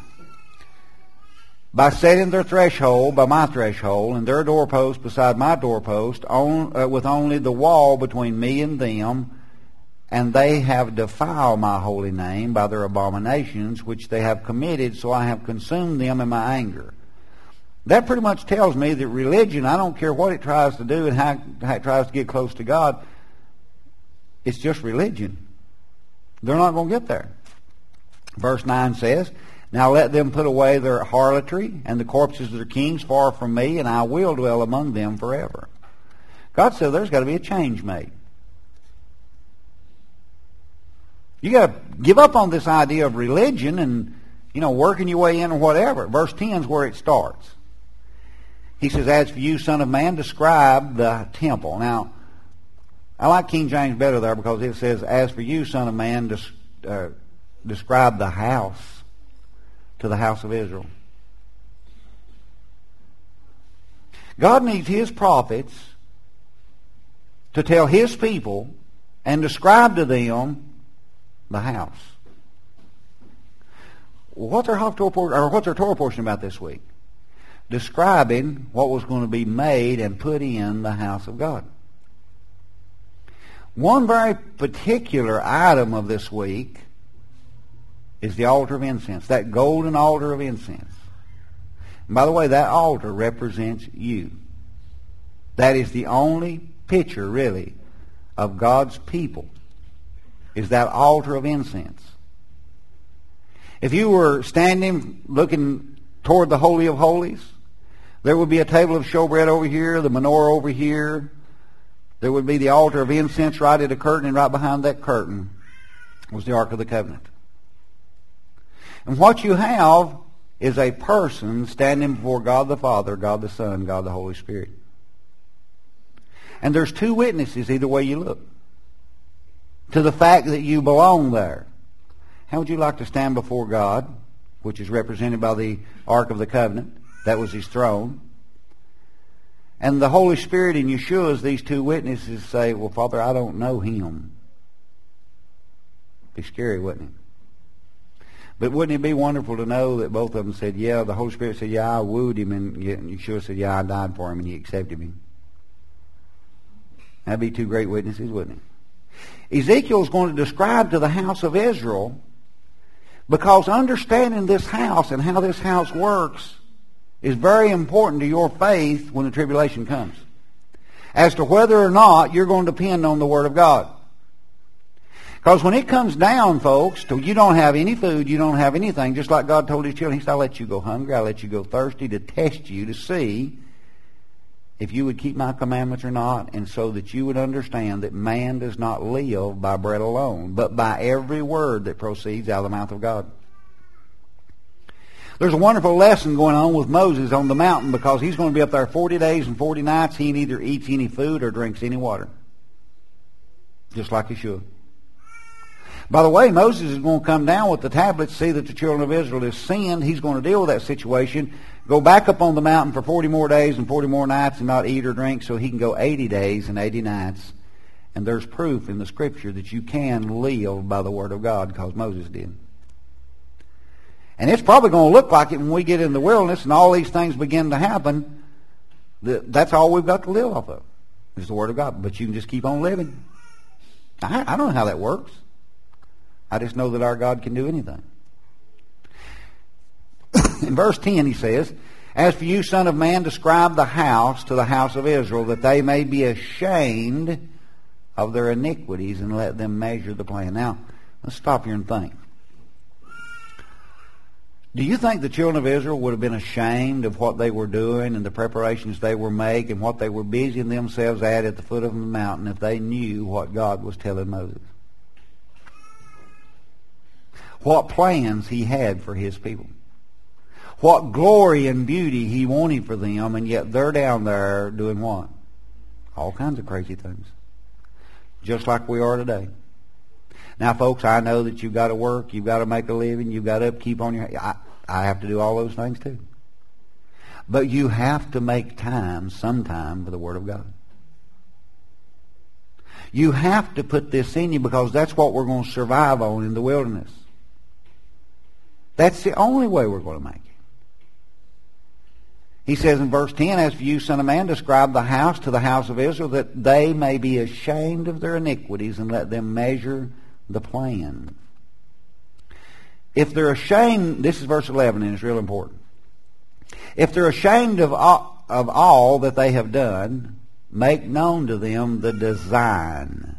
By setting their threshold by my threshold, and their doorpost beside my doorpost, with only the wall between me and them, and they have defiled my holy name by their abominations which they have committed, so I have consumed them in my anger." That pretty much tells me that religion, I don't care what it tries to do and how it tries to get close to God, it's just religion. They're not going to get there. Verse 9 says, "Now let them put away their harlotry and the corpses of their kings far from me, and I will dwell among them forever." God said there's got to be a change made. You got to give up on this idea of religion and, working your way in or whatever. Verse 10 is where it starts. He says, as for you, Son of Man, describe the temple. Now, I like King James better there because it says, as for you, Son of Man, describe the house to the house of Israel. God needs His prophets to tell His people and describe to them the house. What's our Torah portion about this week? Describing what was going to be made and put in the house of God. One very particular item of this week is the altar of incense, that golden altar of incense. And by the way, that altar represents you. That is the only picture, really, of God's people, is that altar of incense. If you were standing looking toward the Holy of Holies, there would be a table of showbread over here, the menorah over here. There would be the altar of incense right at a curtain, and right behind that curtain was the Ark of the Covenant. And what you have is a person standing before God the Father, God the Son, God the Holy Spirit. And there's two witnesses either way you look to the fact that you belong there. How would you like to stand before God, which is represented by the Ark of the Covenant? That was His throne. And the Holy Spirit and Yeshua, as these two witnesses, say, well, Father, I don't know Him. It'd be scary, wouldn't it? But wouldn't it be wonderful to know that both of them said, yeah, the Holy Spirit said, yeah, I wooed Him, and Yeshua said, yeah, I died for Him, and He accepted me. That'd be two great witnesses, wouldn't it? Ezekiel's going to describe to the house of Israel, because understanding this house and how this house works is very important to your faith when the tribulation comes, as to whether or not you're going to depend on the Word of God. Because when it comes down, folks, to you don't have any food, you don't have anything, just like God told His children, He said, I'll let you go hungry, I'll let you go thirsty, to test you, to see if you would keep my commandments or not, and so that you would understand that man does not live by bread alone, but by every word that proceeds out of the mouth of God. There's a wonderful lesson going on with Moses on the mountain, because he's going to be up there 40 days and 40 nights. He neither eats any food or drinks any water, just like he should. By the way, Moses is going to come down with the tablets, see that the children of Israel has sinned. He's going to deal with that situation, go back up on the mountain for 40 more days and 40 more nights and not eat or drink, so he can go 80 days and 80 nights. And there's proof in the Scripture that you can live by the Word of God, because Moses did. And it's probably going to look like it when we get in the wilderness and all these things begin to happen. That's all we've got to live off of, is the Word of God. But you can just keep on living. I don't know how that works. I just know that our God can do anything. In verse 10 he says, as for you, Son of Man, describe the house to the house of Israel, that they may be ashamed of their iniquities, and let them measure the plan. Now, let's stop here and think. Do you think the children of Israel would have been ashamed of what they were doing and the preparations they were making and what they were busying themselves at the foot of the mountain if they knew what God was telling Moses? What plans He had for His people. What glory and beauty He wanted for them, and yet they're down there doing what? All kinds of crazy things. Just like we are today. Now, folks, I know that you've got to work, you've got to make a living, you've got to upkeep on your... I have to do all those things too. But you have to make time, sometime, for the Word of God. You have to put this in you, because that's what we're going to survive on in the wilderness. That's the only way we're going to make it. He says in verse 10, as for you, Son of Man, describe the house to the house of Israel, that they may be ashamed of their iniquities, and let them measure the plan. If they're ashamed, this is verse 11, and it's real important. If they're ashamed of all that they have done, make known to them the design.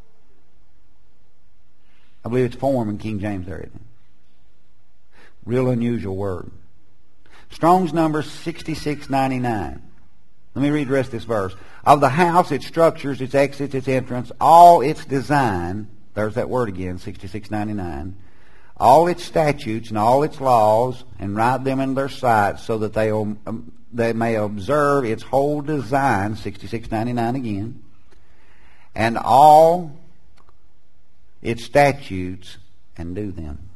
I believe it's form in King James there, isn't it? Real unusual word. Strong's number 6699. Let me read the rest of this verse. Of the house, its structures, its exits, its entrance, all its design, there's that word again, 6699, all its statutes and all its laws, and write them in their sight, so that they may observe its whole design, 6699 again, and all its statutes, and do them.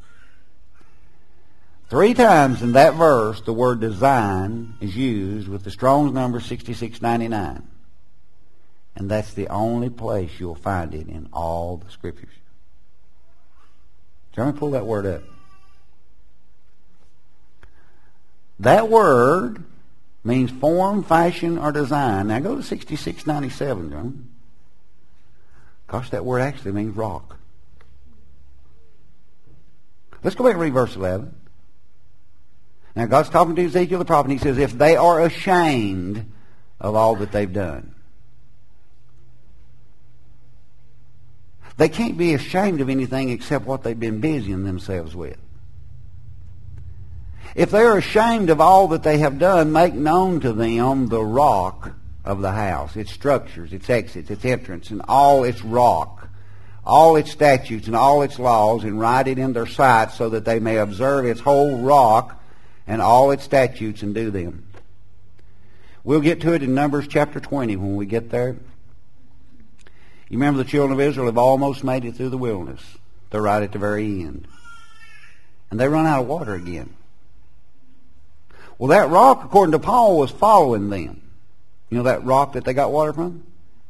3 times in that verse, the word design is used with the Strong's number 6699. And that's the only place you'll find it in all the Scriptures. So let me pull that word up. That word means form, fashion, or design. Now go to 6697, John. Gosh, that word actually means rock. Let's go back and read verse 11. Now God's talking to Ezekiel the prophet, and he says, if they are ashamed of all that they've done. They can't be ashamed of anything except what they've been busying themselves with. If they are ashamed of all that they have done, make known to them the rock of the house, its structures, its exits, its entrance, and all its rock, all its statutes and all its laws, and write it in their sight, so that they may observe its whole rock and all its statutes, and do them. We'll get to it in Numbers chapter 20 when we get there. You remember the children of Israel have almost made it through the wilderness. They're right at the very end. And they run out of water again. Well, that rock, according to Paul, was following them. You know that rock that they got water from?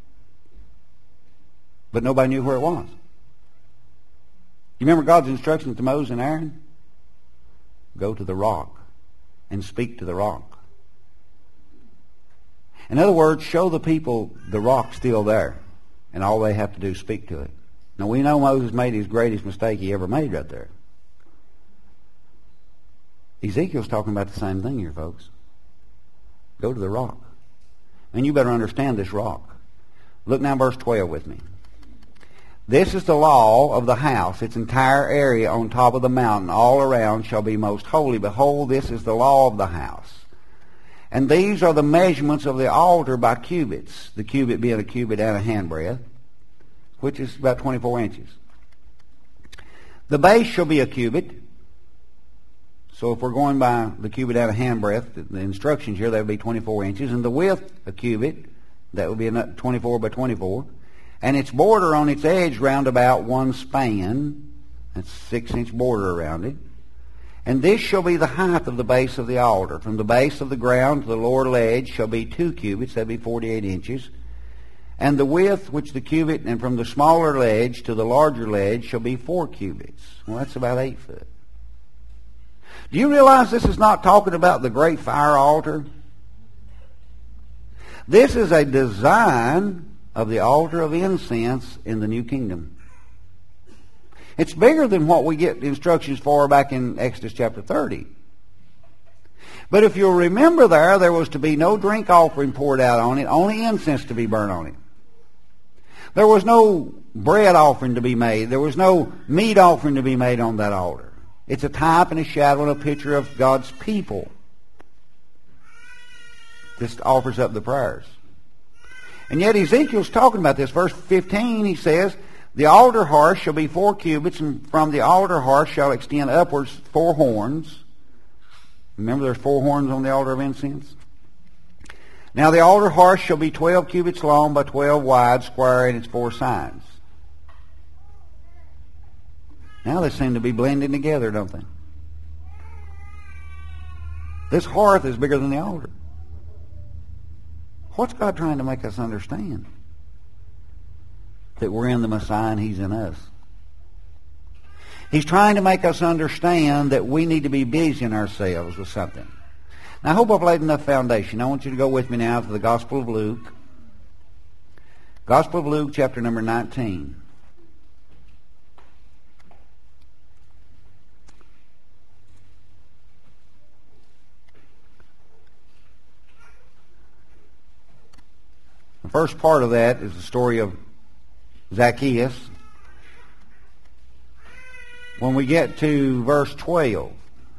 But nobody knew where it was. You remember God's instructions to Moses and Aaron? Go to the rock and speak to the rock. In other words, show the people the rock's still there. And all they have to do is speak to it. Now, we know Moses made his greatest mistake he ever made right there. Ezekiel's talking about the same thing here, folks. Go to the rock. And you better understand this rock. Look now verse 12 with me. This is the law of the house. Its entire area on top of the mountain all around shall be most holy. Behold, this is the law of the house. And these are the measurements of the altar by cubits, the cubit being a cubit and a handbreadth, which is about 24 inches. The base shall be a cubit. So if we're going by the cubit and a handbreadth, the instructions here, that would be 24 inches. And the width, a cubit, that would be 24 by 24. And its border on its edge round about one span. That's 6-inch border around it. And this shall be the height of the base of the altar. From the base of the ground to the lower ledge shall be 2 cubits, that'd be 48 inches. And the width which the cubit, and from the smaller ledge to the larger ledge shall be 4 cubits. Well, that's about 8 foot. Do you realize this is not talking about the great fire altar? This is a design of the altar of incense in the New Kingdom. It's bigger than what we get instructions for back in Exodus chapter 30. But if you'll remember there was to be no drink offering poured out on it, only incense to be burned on it. There was no bread offering to be made. There was no meat offering to be made on that altar. It's a type and a shadow and a picture of God's people. Just offers up the prayers. And yet Ezekiel's talking about this. Verse 15, he says, the altar hearth shall be 4 cubits, and from the altar hearth shall extend upwards 4 horns. Remember there's 4 horns on the altar of incense? Now the altar hearth shall be 12 cubits long by 12 wide, square in its 4 sides. Now they seem to be blending together, don't they? This hearth is bigger than the altar. What's God trying to make us understand? That we're in the Messiah and He's in us. He's trying to make us understand that we need to be busying ourselves with something. Now, I hope I've laid enough foundation. I want you to go with me now to the Gospel of Luke. Gospel of Luke, chapter number 19. The first part of that is the story of Zacchaeus. When we get to verse 12,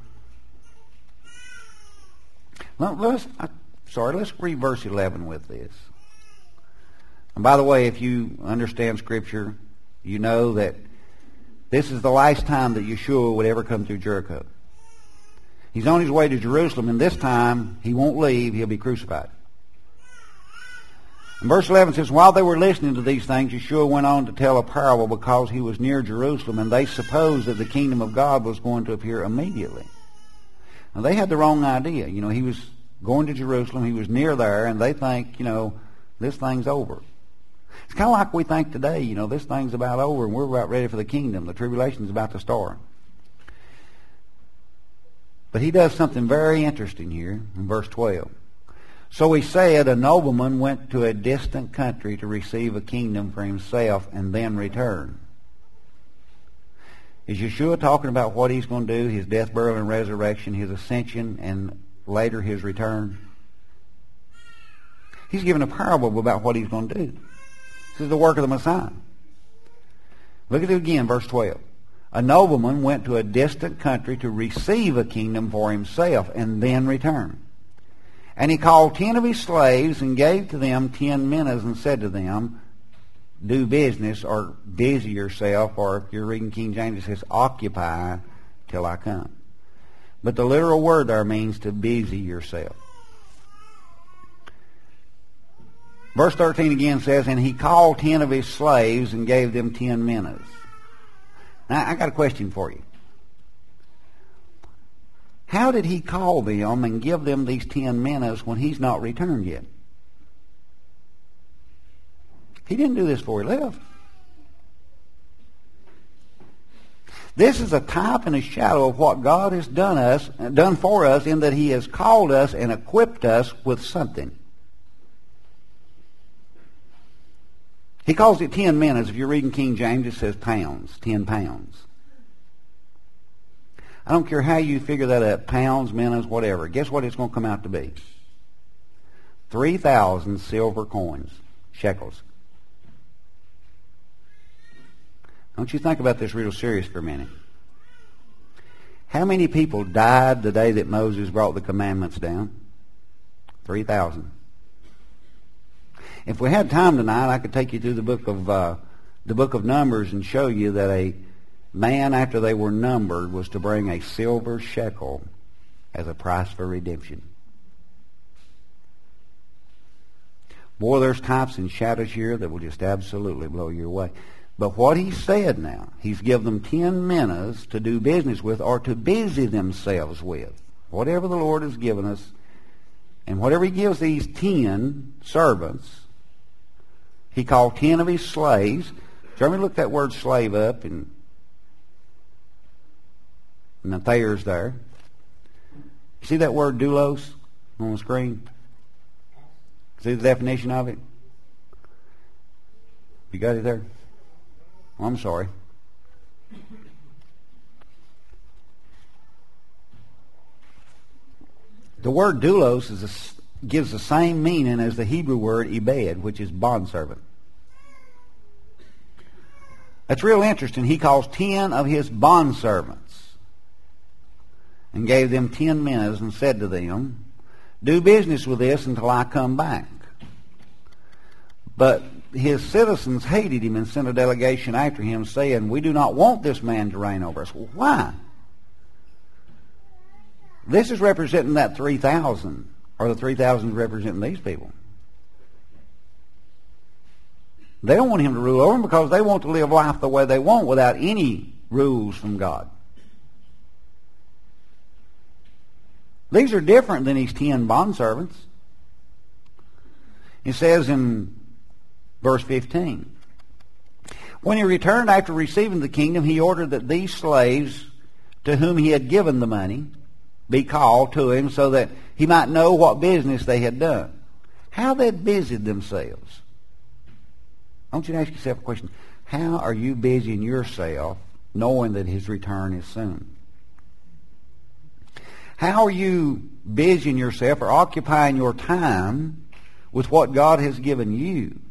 let's read verse 11 with this. And by the way, if you understand Scripture, you know that this is the last time that Yeshua would ever come through Jericho. He's on his way to Jerusalem, and this time he won't leave. He'll be crucified. And verse 11 says, while they were listening to these things, Yeshua went on to tell a parable because he was near Jerusalem, and they supposed that the kingdom of God was going to appear immediately. Now, they had the wrong idea. You know, he was going to Jerusalem. He was near there, and they think, you know, this thing's over. It's kind of like we think today, you know, this thing's about over, and we're about ready for the kingdom. The tribulation's about to start. But he does something very interesting here in verse 12. So he said, a nobleman went to a distant country to receive a kingdom for himself and then return. Is Yeshua talking about what he's going to do, his death, burial, and resurrection, his ascension, and later his return? He's giving a parable about what he's going to do. This is the work of the Messiah. Look at it again, verse 12. A nobleman went to a distant country to receive a kingdom for himself and then return. And he called 10 of his slaves and gave to them 10 minas and said to them, do business or busy yourself, or if you're reading King James it says occupy till I come. But the literal word there means to busy yourself. Verse 13 again says, and he called 10 of his slaves and gave them 10 minas. Now, I got a question for you. How did he call them and give them these 10 minas when he's not returned yet? He didn't do this before he left. This is a type and a shadow of what God has done for us, in that he has called us and equipped us with something. He calls it 10 minas. If you're reading King James, it says pounds, 10 pounds. I don't care how you figure that up, pounds, minas, whatever. Guess what it's going to come out to be? 3,000 silver coins, shekels. Don't you think about this real serious for a minute. How many people died the day that Moses brought the commandments down? 3,000. If we had time tonight, I could take you through the book of Numbers and show you that a man, after they were numbered, was to bring a silver shekel as a price for redemption. Boy, there's types and shadows here that will just absolutely blow you away. But what he said now, he's given them 10 minas to do business with, or to busy themselves with. Whatever the Lord has given us, and whatever he gives these 10 servants, he called 10 of his slaves. Jeremy, look that word slave up in the Thayer's there. You see that word doulos on the screen? See the definition of it? You got it there? Oh, I'm sorry. The word doulos gives the same meaning as the Hebrew word ibed, which is bondservant. That's real interesting. He calls 10 of his bondservants and gave them 10 minas and said to them, do business with this until I come back. But his citizens hated him and sent a delegation after him, saying, we do not want this man to reign over us. Well, why? This is representing that 3,000, or the 3,000 is representing these people. They don't want him to rule over them because they want to live life the way they want without any rules from God. These are different than these 10 bondservants. It says in verse 15, when he returned after receiving the kingdom, he ordered that these slaves to whom he had given the money be called to him so that he might know what business they had done, how they had busied themselves. I want you to ask yourself a question. How are you busying yourself knowing that his return is soon? How are you busying yourself or occupying your time with what God has given you?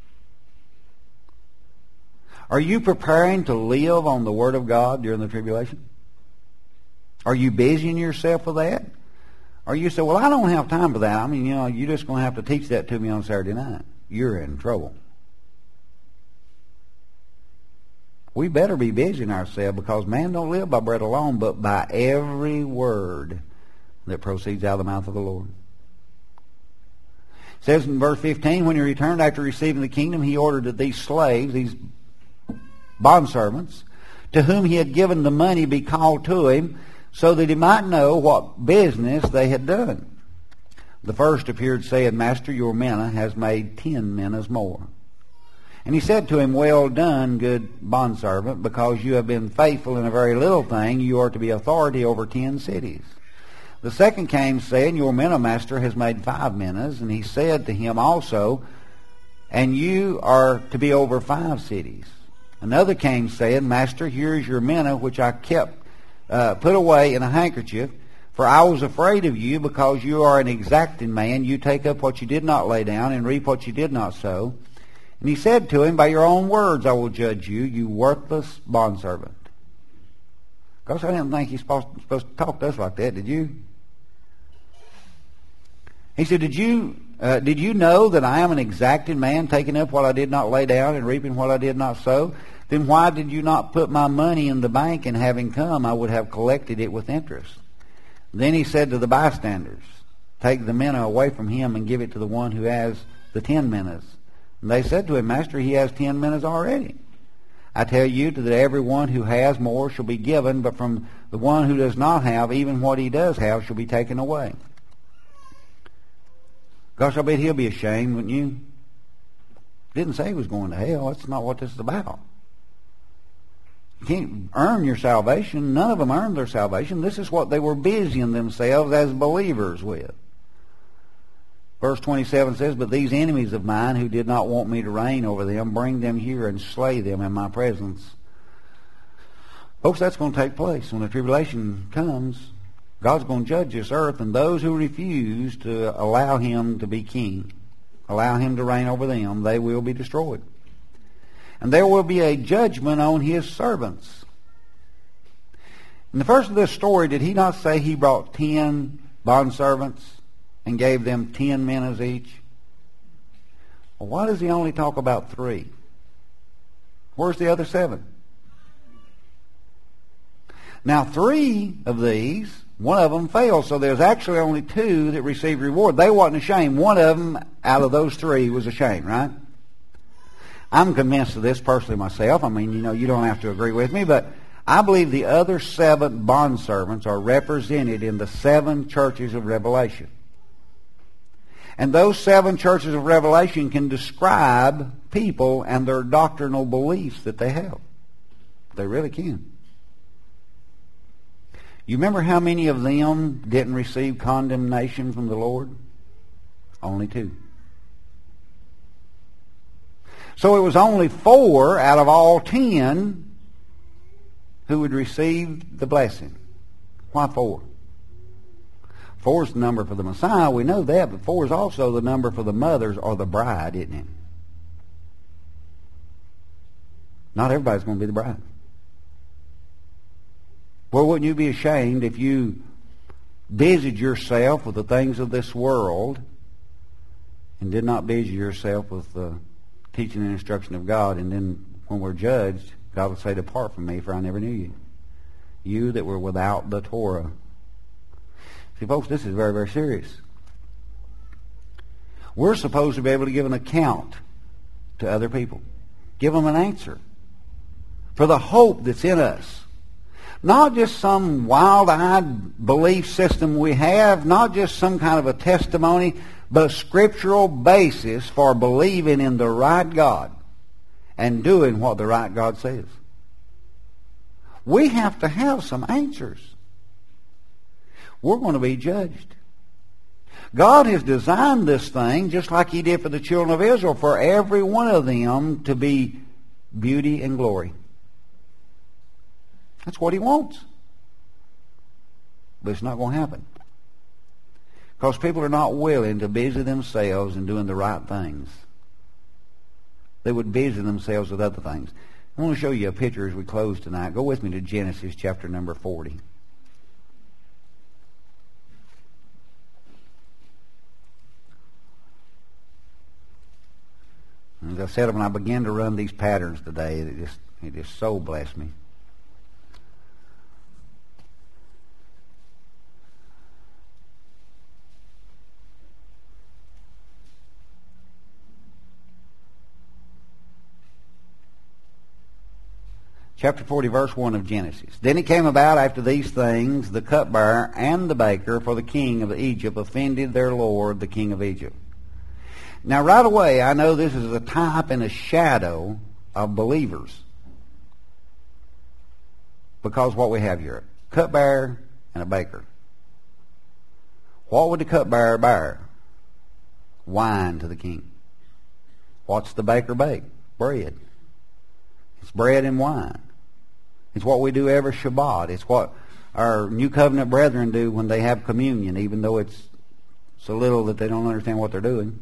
Are you preparing to live on the Word of God during the tribulation? Are you busying yourself with that? Or you say, well, I don't have time for that. I mean, you're just going to have to teach that to me on Saturday night. You're in trouble. We better be busying ourselves, because man don't live by bread alone, but by every word that proceeds out of the mouth of the Lord. It says in verse 15, when he returned after receiving the kingdom, he ordered that these slaves, these bondservants, to whom he had given the money, be called to him, so that he might know what business they had done. The first appeared, saying, Master, your mina has made 10 minas more. And he said to him, Well done, good bondservant, because you have been faithful in a very little thing, you are to be authority over 10 cities. The second came, saying, Your mina master has made 5 minas. And he said to him also, And you are to be over 5 cities. Another came, saying, Master, here is your mina, which I kept put away in a handkerchief, for I was afraid of you, because you are an exacting man. You take up what you did not lay down, and reap what you did not sow. And he said to him, By your own words I will judge you, you worthless bondservant. Gosh, I didn't think he's supposed to talk to us like that, did you? He said, Did you know that I am an exacting man, taking up what I did not lay down and reaping what I did not sow? Then why did you not put my money in the bank, and having come I would have collected it with interest? Then he said to the bystanders, Take the mina away from him and give it to the one who has the 10 minas. And they said to him, Master, he has 10 minas already. I tell you that everyone who has more shall be given, but from the one who does not have, even what he does have shall be taken away. Gosh, I bet he'll be ashamed, wouldn't you? Didn't say he was going to hell. That's not what this is about. You can't earn your salvation. None of them earned their salvation. This is what they were busying themselves as believers with. Verse 27 says, But these enemies of mine who did not want me to reign over them, bring them here and slay them in my presence. Folks, that's going to take place. When the tribulation comes, God's going to judge this earth, and those who refuse to allow him to be king, allow him to reign over them, they will be destroyed. And there will be a judgment on his servants. In the first of this story, did he not say he brought 10 bondservants and gave them 10 minas each? Well, why does he only talk about 3? Where's the other 7? Now, 3 of these, one of them failed, so there's actually only 2 that received reward. They wasn't ashamed. One of them out of those 3 was ashamed, right? I'm convinced of this personally myself. I mean, you don't have to agree with me, but I believe the other 7 bondservants are represented in the 7 churches of Revelation. And those 7 churches of Revelation can describe people and their doctrinal beliefs that they have. They really can. You remember how many of them didn't receive condemnation from the Lord? Only 2. So it was only 4 out of all 10 who would receive the blessing. Why 4? 4 is the number for the Messiah, we know that, but 4 is also the number for the mothers or the bride, isn't it? Not everybody's going to be the bride. Well, wouldn't you be ashamed if you busied yourself with the things of this world and did not busy yourself with the teaching and instruction of God, and then when we're judged, God will say, Depart from me, for I never knew you. You that were without the Torah. See, folks, this is very, very serious. We're supposed to be able to give an account to other people. Give them an answer for the hope that's in us. Not just some wild-eyed belief system we have, not just some kind of a testimony, but a scriptural basis for believing in the right God and doing what the right God says. We have to have some answers. We're going to be judged. God has designed this thing just like he did for the children of Israel, for every one of them to be beauty and glory. That's what he wants. But it's not going to happen. Because people are not willing to busy themselves in doing the right things. They would busy themselves with other things. I want to show you a picture as we close tonight. Go with me to Genesis chapter number 40. As I said, when I began to run these patterns today, It just so blessed me. Chapter 40, verse 1 of Genesis. Then it came about after these things, the cupbearer and the baker for the king of Egypt offended their lord, the king of Egypt. Now right away, I know this is a type and a shadow of believers. Because what we have here, a cupbearer and a baker. What would the cupbearer bear? Wine to the king. What's the baker bake? Bread. It's bread and wine. It's what we do every Shabbat. It's what our New Covenant brethren do when they have communion, even though it's so little that they don't understand what they're doing.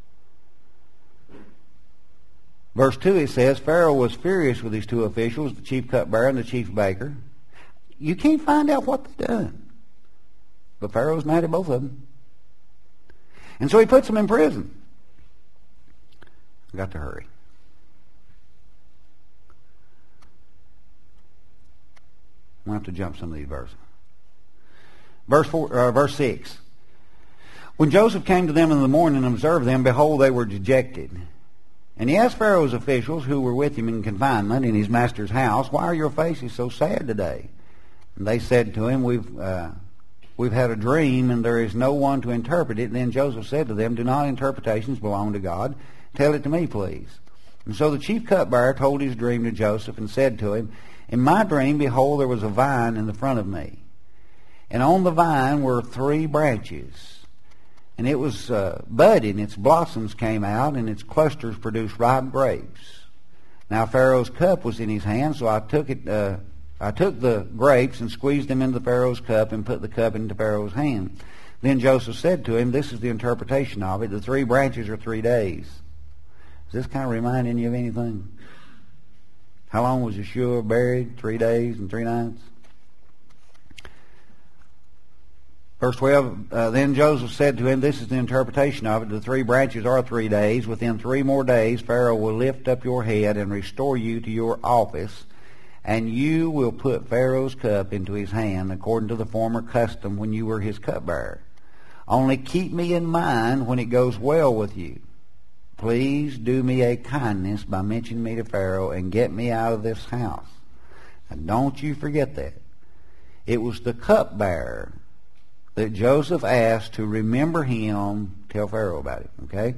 Verse 2, it says, Pharaoh was furious with these two officials, the chief cupbearer and the chief baker. You can't find out what they've done. But Pharaoh's mad at both of them. And so he puts them in prison. I've got to hurry. I'm going to have to jump some of these verses. Verse 6. When Joseph came to them in the morning and observed them, behold, they were dejected. And he asked Pharaoh's officials who were with him in confinement in his master's house, why are your faces so sad today? And they said to him, we've had a dream, and there is no one to interpret it. And then Joseph said to them, do not interpretations belong to God? Tell it to me, please. And so the chief cupbearer told his dream to Joseph and said to him, in my dream, behold, there was a vine in the front of me. And on the vine were 3 branches. And it was budding. Its blossoms came out, and its clusters produced ripe grapes. Now Pharaoh's cup was in his hand, so I took the grapes and squeezed them into Pharaoh's cup and put the cup into Pharaoh's hand. Then Joseph said to him, this is the interpretation of it. The 3 branches are 3 days. Is this kind of reminding you of anything? How long was Yeshua buried? 3 days and 3 nights? Verse 12, then Joseph said to him, this is the interpretation of it. The 3 branches are 3 days. Within 3 more days, Pharaoh will lift up your head and restore you to your office, and you will put Pharaoh's cup into his hand, according to the former custom when you were his cupbearer. Only keep me in mind when it goes well with you. Please do me a kindness by mentioning me to Pharaoh and get me out of this house. And don't you forget that. It was the cupbearer that Joseph asked to remember him, tell Pharaoh about it, okay?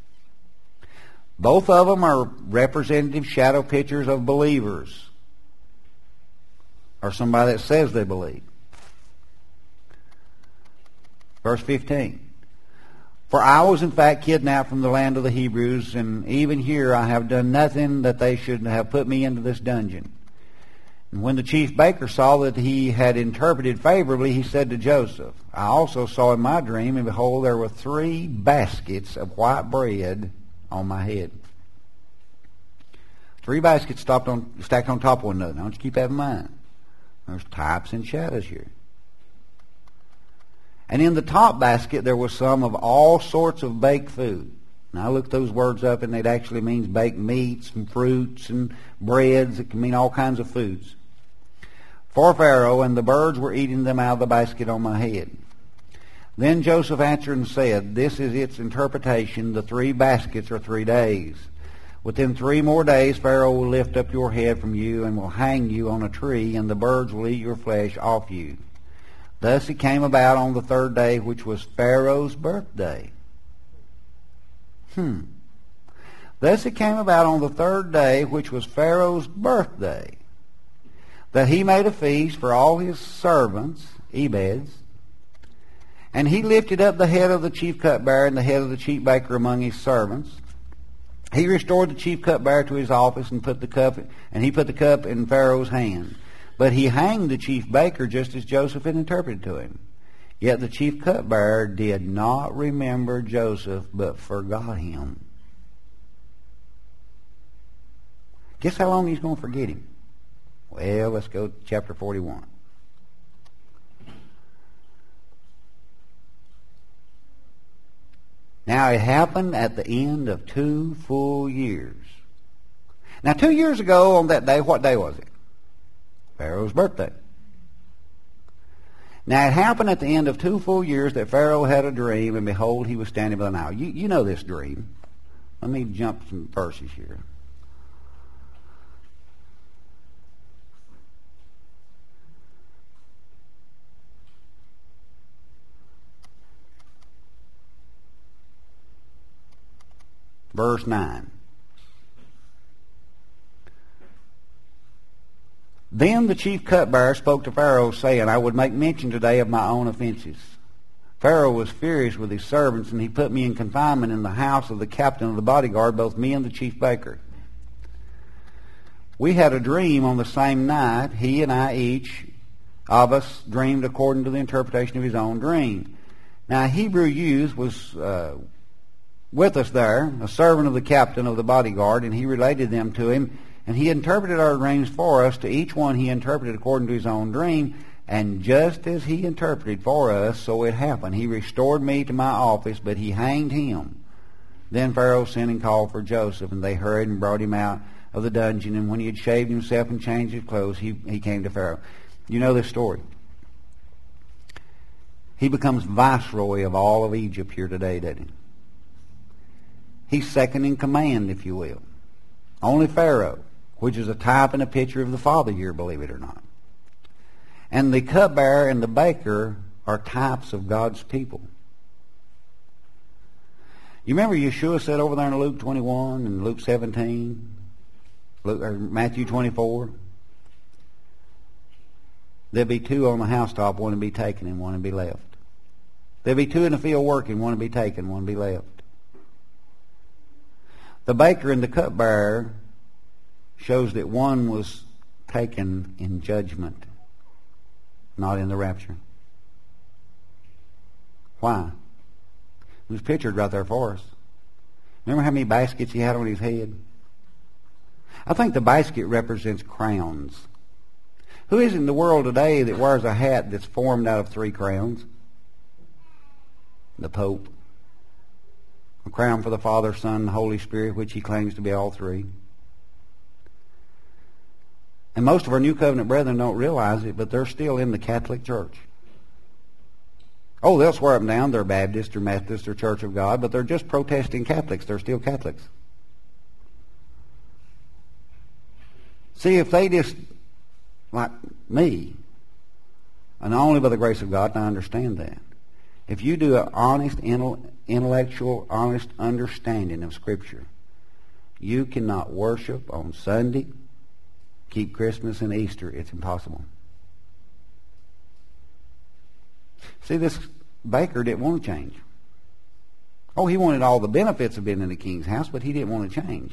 Both of them are representative shadow pictures of believers, or somebody that says they believe. Verse 15. For I was in fact kidnapped from the land of the Hebrews, and even here I have done nothing that they should have put me into this dungeon. And when the chief baker saw that he had interpreted favorably, he said to Joseph, I also saw in my dream, and behold, there were 3 baskets of white bread on my head. 3 baskets stacked on top of one another. Now, don't you keep that in mind. There's types and shadows here. And in the top basket there was some of all sorts of baked food. Now I looked those words up, and it actually means baked meats and fruits and breads. It can mean all kinds of foods. For Pharaoh, and the birds were eating them out of the basket on my head. Then Joseph answered and said, this is its interpretation. The 3 baskets are 3 days. Within 3 more days Pharaoh will lift up your head from you and will hang you on a tree, and the birds will eat your flesh off you. Thus it came about on the 3rd day, which was Pharaoh's birthday. Thus it came about on the 3rd day, which was Pharaoh's birthday, that he made a feast for all his servants, Ebeds, and he lifted up the head of the chief cupbearer and the head of the chief baker among his servants. He restored the chief cupbearer to his office and he put the cup in Pharaoh's hand. But he hanged the chief baker just as Joseph had interpreted to him. Yet the chief cupbearer did not remember Joseph, but forgot him. Guess how long he's going to forget him? Well, let's go to chapter 41. Now it happened at the end of 2 full years. Now, 2 years ago on that day, what day was it? Pharaoh's birthday. Now, it happened at the end of 2 full years that Pharaoh had a dream, and behold, he was standing by the Nile. You know this dream. Let me jump some verses here. Verse 9. Then the chief cupbearer spoke to Pharaoh, saying, I would make mention today of my own offenses. Pharaoh was furious with his servants, and he put me in confinement in the house of the captain of the bodyguard, both me and the chief baker. We had a dream on the same night. He and I, each of us, dreamed according to the interpretation of his own dream. Now, a Hebrew youth was with us there, a servant of the captain of the bodyguard, and he related them to him. And he interpreted our dreams for us. To each one he interpreted according to his own dream. And just as he interpreted for us, so it happened. He restored me to my office, but he hanged him. Then Pharaoh sent and called for Joseph, and they hurried and brought him out of the dungeon. And when he had shaved himself and changed his clothes, he came to Pharaoh. You know this story. He becomes viceroy of all of Egypt here today, doesn't he? He's second in command, if you will. Only Pharaoh, which is a type and a picture of the Father here, believe it or not. And the cupbearer and the baker are types of God's people. You remember Yeshua said over there in Luke 21 and Luke 17, Matthew 24, there'll be 2 on the housetop, one to be taken and one to be left. There'll be 2 in the field working, one to be taken, one to be left. The baker and the cupbearer shows that one was taken in judgment, not in the rapture. Why? It was pictured right there for us. Remember how many baskets he had on his head? I think the basket represents crowns. Who is it in the world today that wears a hat that's formed out of 3 crowns? The Pope. A crown for the Father, Son, and Holy Spirit, which he claims to be all 3. And most of our New Covenant brethren don't realize it, but they're still in the Catholic Church. Oh, they'll swear up and down they're Baptist or Methodist or Church of God, but they're just protesting Catholics. They're still Catholics. See, if they just, like me, and only by the grace of God, and I understand that, if you do an honest, intellectual, honest understanding of Scripture, you cannot worship on Sunday, keep Christmas and Easter. It's impossible. See, this baker didn't want to change. Oh, he wanted all the benefits of being in the king's house, but he didn't want to change.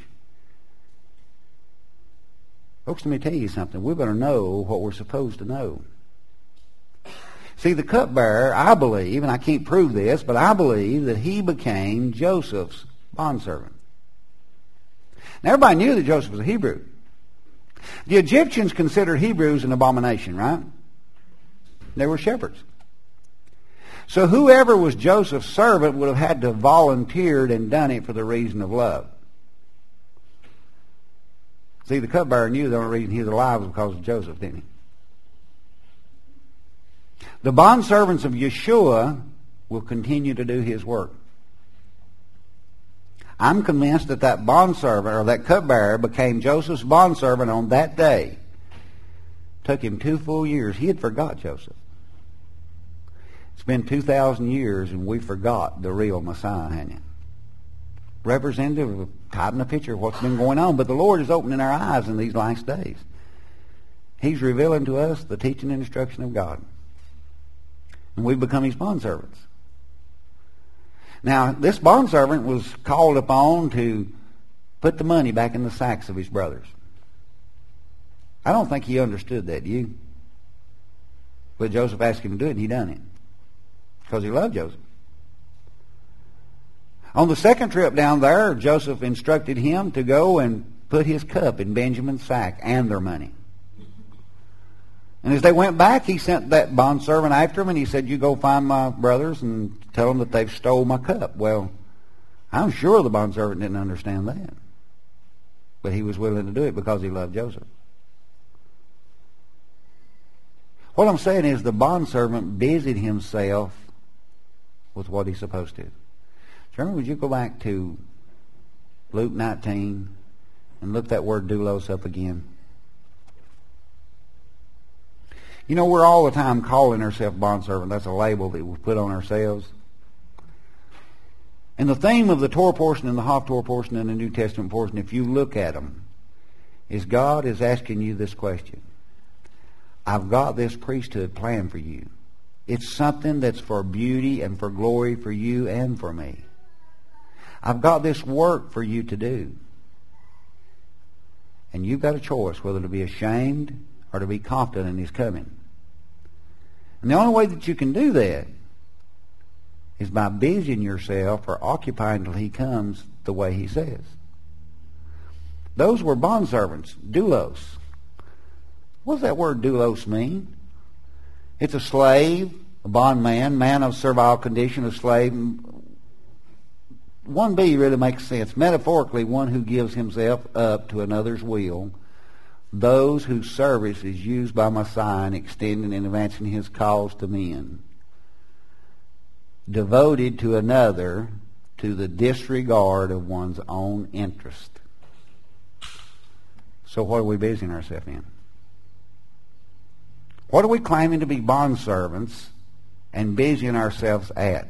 Folks, let me tell you something. We better know what we're supposed to know. See, the cupbearer, I believe, and I can't prove this, but I believe that he became Joseph's bondservant. Now, everybody knew that Joseph was a Hebrew. The Egyptians considered Hebrews an abomination, right? They were shepherds. So whoever was Joseph's servant would have had to have volunteered and done it for the reason of love. See, the cupbearer knew the only reason he was alive was because of Joseph, didn't he? The bondservants of Yeshua will continue to do his work. I'm convinced that that bondservant, or that cupbearer, became Joseph's bondservant on that day. Took him 2 full years. He had forgot Joseph. It's been 2,000 years and we forgot the real Messiah, hadn't you? Representative of type and a picture of what's been going on. But the Lord is opening our eyes in these last days. He's revealing to us the teaching and instruction of God. And we've become his bondservants. Now, this bondservant was called upon to put the money back in the sacks of his brothers. I don't think he understood that, do you? But Joseph asked him to do it, and he done it. Because he loved Joseph. On the second trip down there, Joseph instructed him to go and put his cup in Benjamin's sack and their money. And as they went back, he sent that bondservant after him, and he said, you go find my brothers and tell them that they've stole my cup. Well, I'm sure the bondservant didn't understand that. But he was willing to do it because he loved Joseph. What I'm saying is the bondservant busied himself with what he's supposed to. Jeremy, would you go back to Luke 19 and look that word doulos up again? You know, we're all the time calling ourselves bondservant. That's a label that we put on ourselves. And the theme of the Torah portion and the Haftorah portion and the New Testament portion, if you look at them, is God is asking you this question. I've got this priesthood plan for you. It's something that's for beauty and for glory for you and for me. I've got this work for you to do. And you've got a choice whether to be ashamed or to be confident in His coming. And the only way that you can do that is by busying yourself or occupying until He comes the way He says. Those were bondservants, doulos. What does that word doulos mean? It's a slave, a bondman, man of servile condition, a slave. 1b really makes sense. Metaphorically, one who gives himself up to another's will, those whose service is used by Messiah in extending and advancing His cause to men. Devoted to another to the disregard of one's own interest. So what are we busying ourselves in? What are we claiming to be bondservants and busying ourselves at?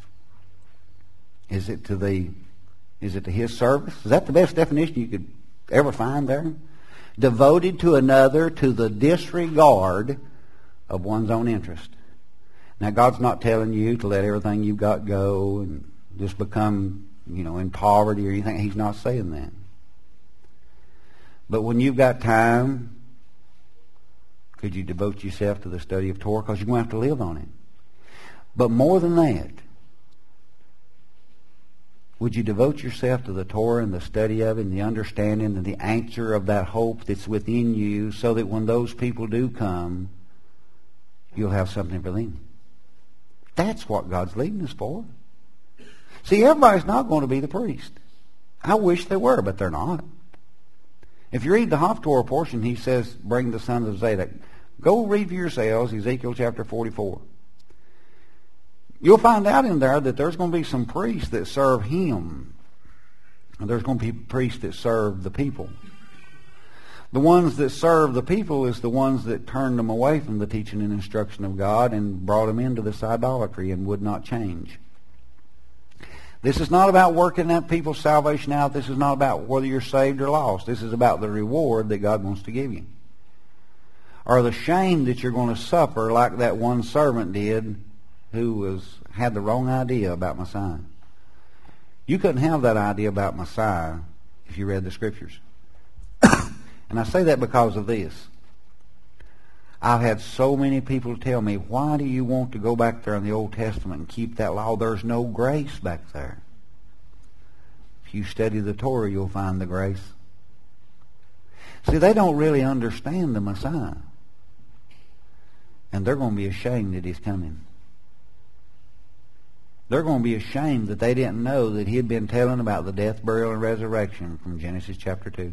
Is it to His service? Is that the best definition you could ever find there? Devoted to another to the disregard of one's own interest. Now, God's not telling you to let everything you've got go and just become, in poverty or anything. He's not saying that. But when you've got time, could you devote yourself to the study of Torah? Because you're going to have to live on it. But more than that, would you devote yourself to the Torah and the study of it and the understanding and the answer of that hope that's within you so that when those people do come, you'll have something for them? That's what God's leading us for. See, everybody's not going to be the priest. I wish they were, but they're not. If you read the Haftorah portion, he says, bring the sons of Zadok. Go read for yourselves Ezekiel chapter 44. You'll find out in there that there's going to be some priests that serve him. And there's going to be priests that serve the people. The ones that serve the people is the ones that turned them away from the teaching and instruction of God and brought them into this idolatry and would not change. This is not about working that people's salvation out. This is not about whether you're saved or lost. This is about the reward that God wants to give you. Or the shame that you're going to suffer like that one servant did who had the wrong idea about Messiah. You couldn't have that idea about Messiah if you read the Scriptures. And I say that because of this. I've had so many people tell me, why do you want to go back there in the Old Testament and keep that law? There's no grace back there. If you study the Torah, you'll find the grace. See, they don't really understand the Messiah. And they're going to be ashamed that He's coming. They're going to be ashamed that they didn't know that He had been telling about the death, burial, and resurrection from Genesis chapter 2.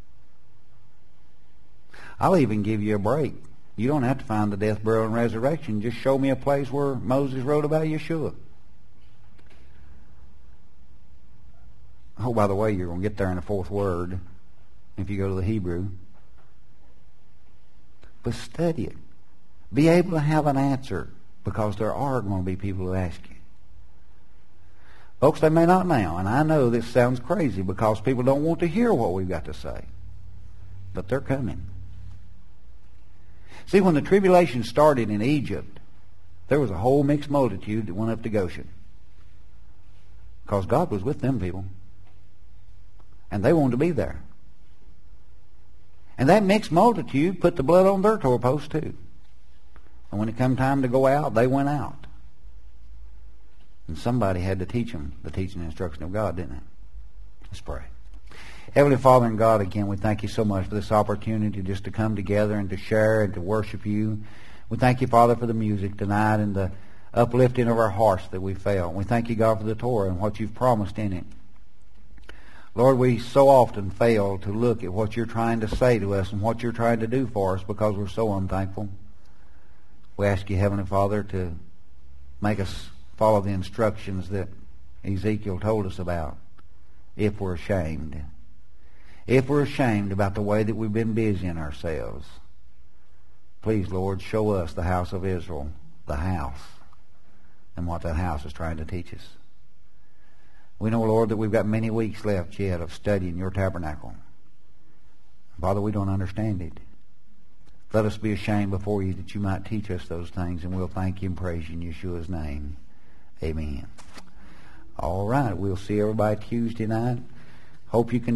I'll even give you a break. You don't have to find the death, burial, and resurrection. Just show me a place where Moses wrote about Yeshua. Oh, by the way, you're going to get there in the fourth word if you go to the Hebrew. But study it. Be able to have an answer, because there are going to be people who ask you. Folks, they may not now, and I know this sounds crazy because people don't want to hear what we've got to say. But they're coming. See, when the tribulation started in Egypt, there was a whole mixed multitude that went up to Goshen. Because God was with them people. And they wanted to be there. And that mixed multitude put the blood on their doorposts too. And when it come time to go out, they went out. And somebody had to teach them the teaching and instruction of God, didn't they? Let's pray. Heavenly Father and God, again, we thank You so much for this opportunity just to come together and to share and to worship You. We thank You, Father, for the music tonight and the uplifting of our hearts that we felt. We thank You, God, for the Torah and what You've promised in it. Lord, we so often fail to look at what you're trying to say to us and what you're trying to do for us because we're so unthankful. We ask you, Heavenly Father, to make us follow the instructions that Ezekiel told us about if we're ashamed. If we're ashamed about the way that we've been busying ourselves, please, Lord, show us the house of Israel, the house, and what that house is trying to teach us. We know, Lord, that we've got many weeks left yet of studying your tabernacle. Father, we don't understand it. Let us be ashamed before you that you might teach us those things, and we'll thank you and praise you in Yeshua's name. Amen. All right, we'll see everybody Tuesday night. Hope you can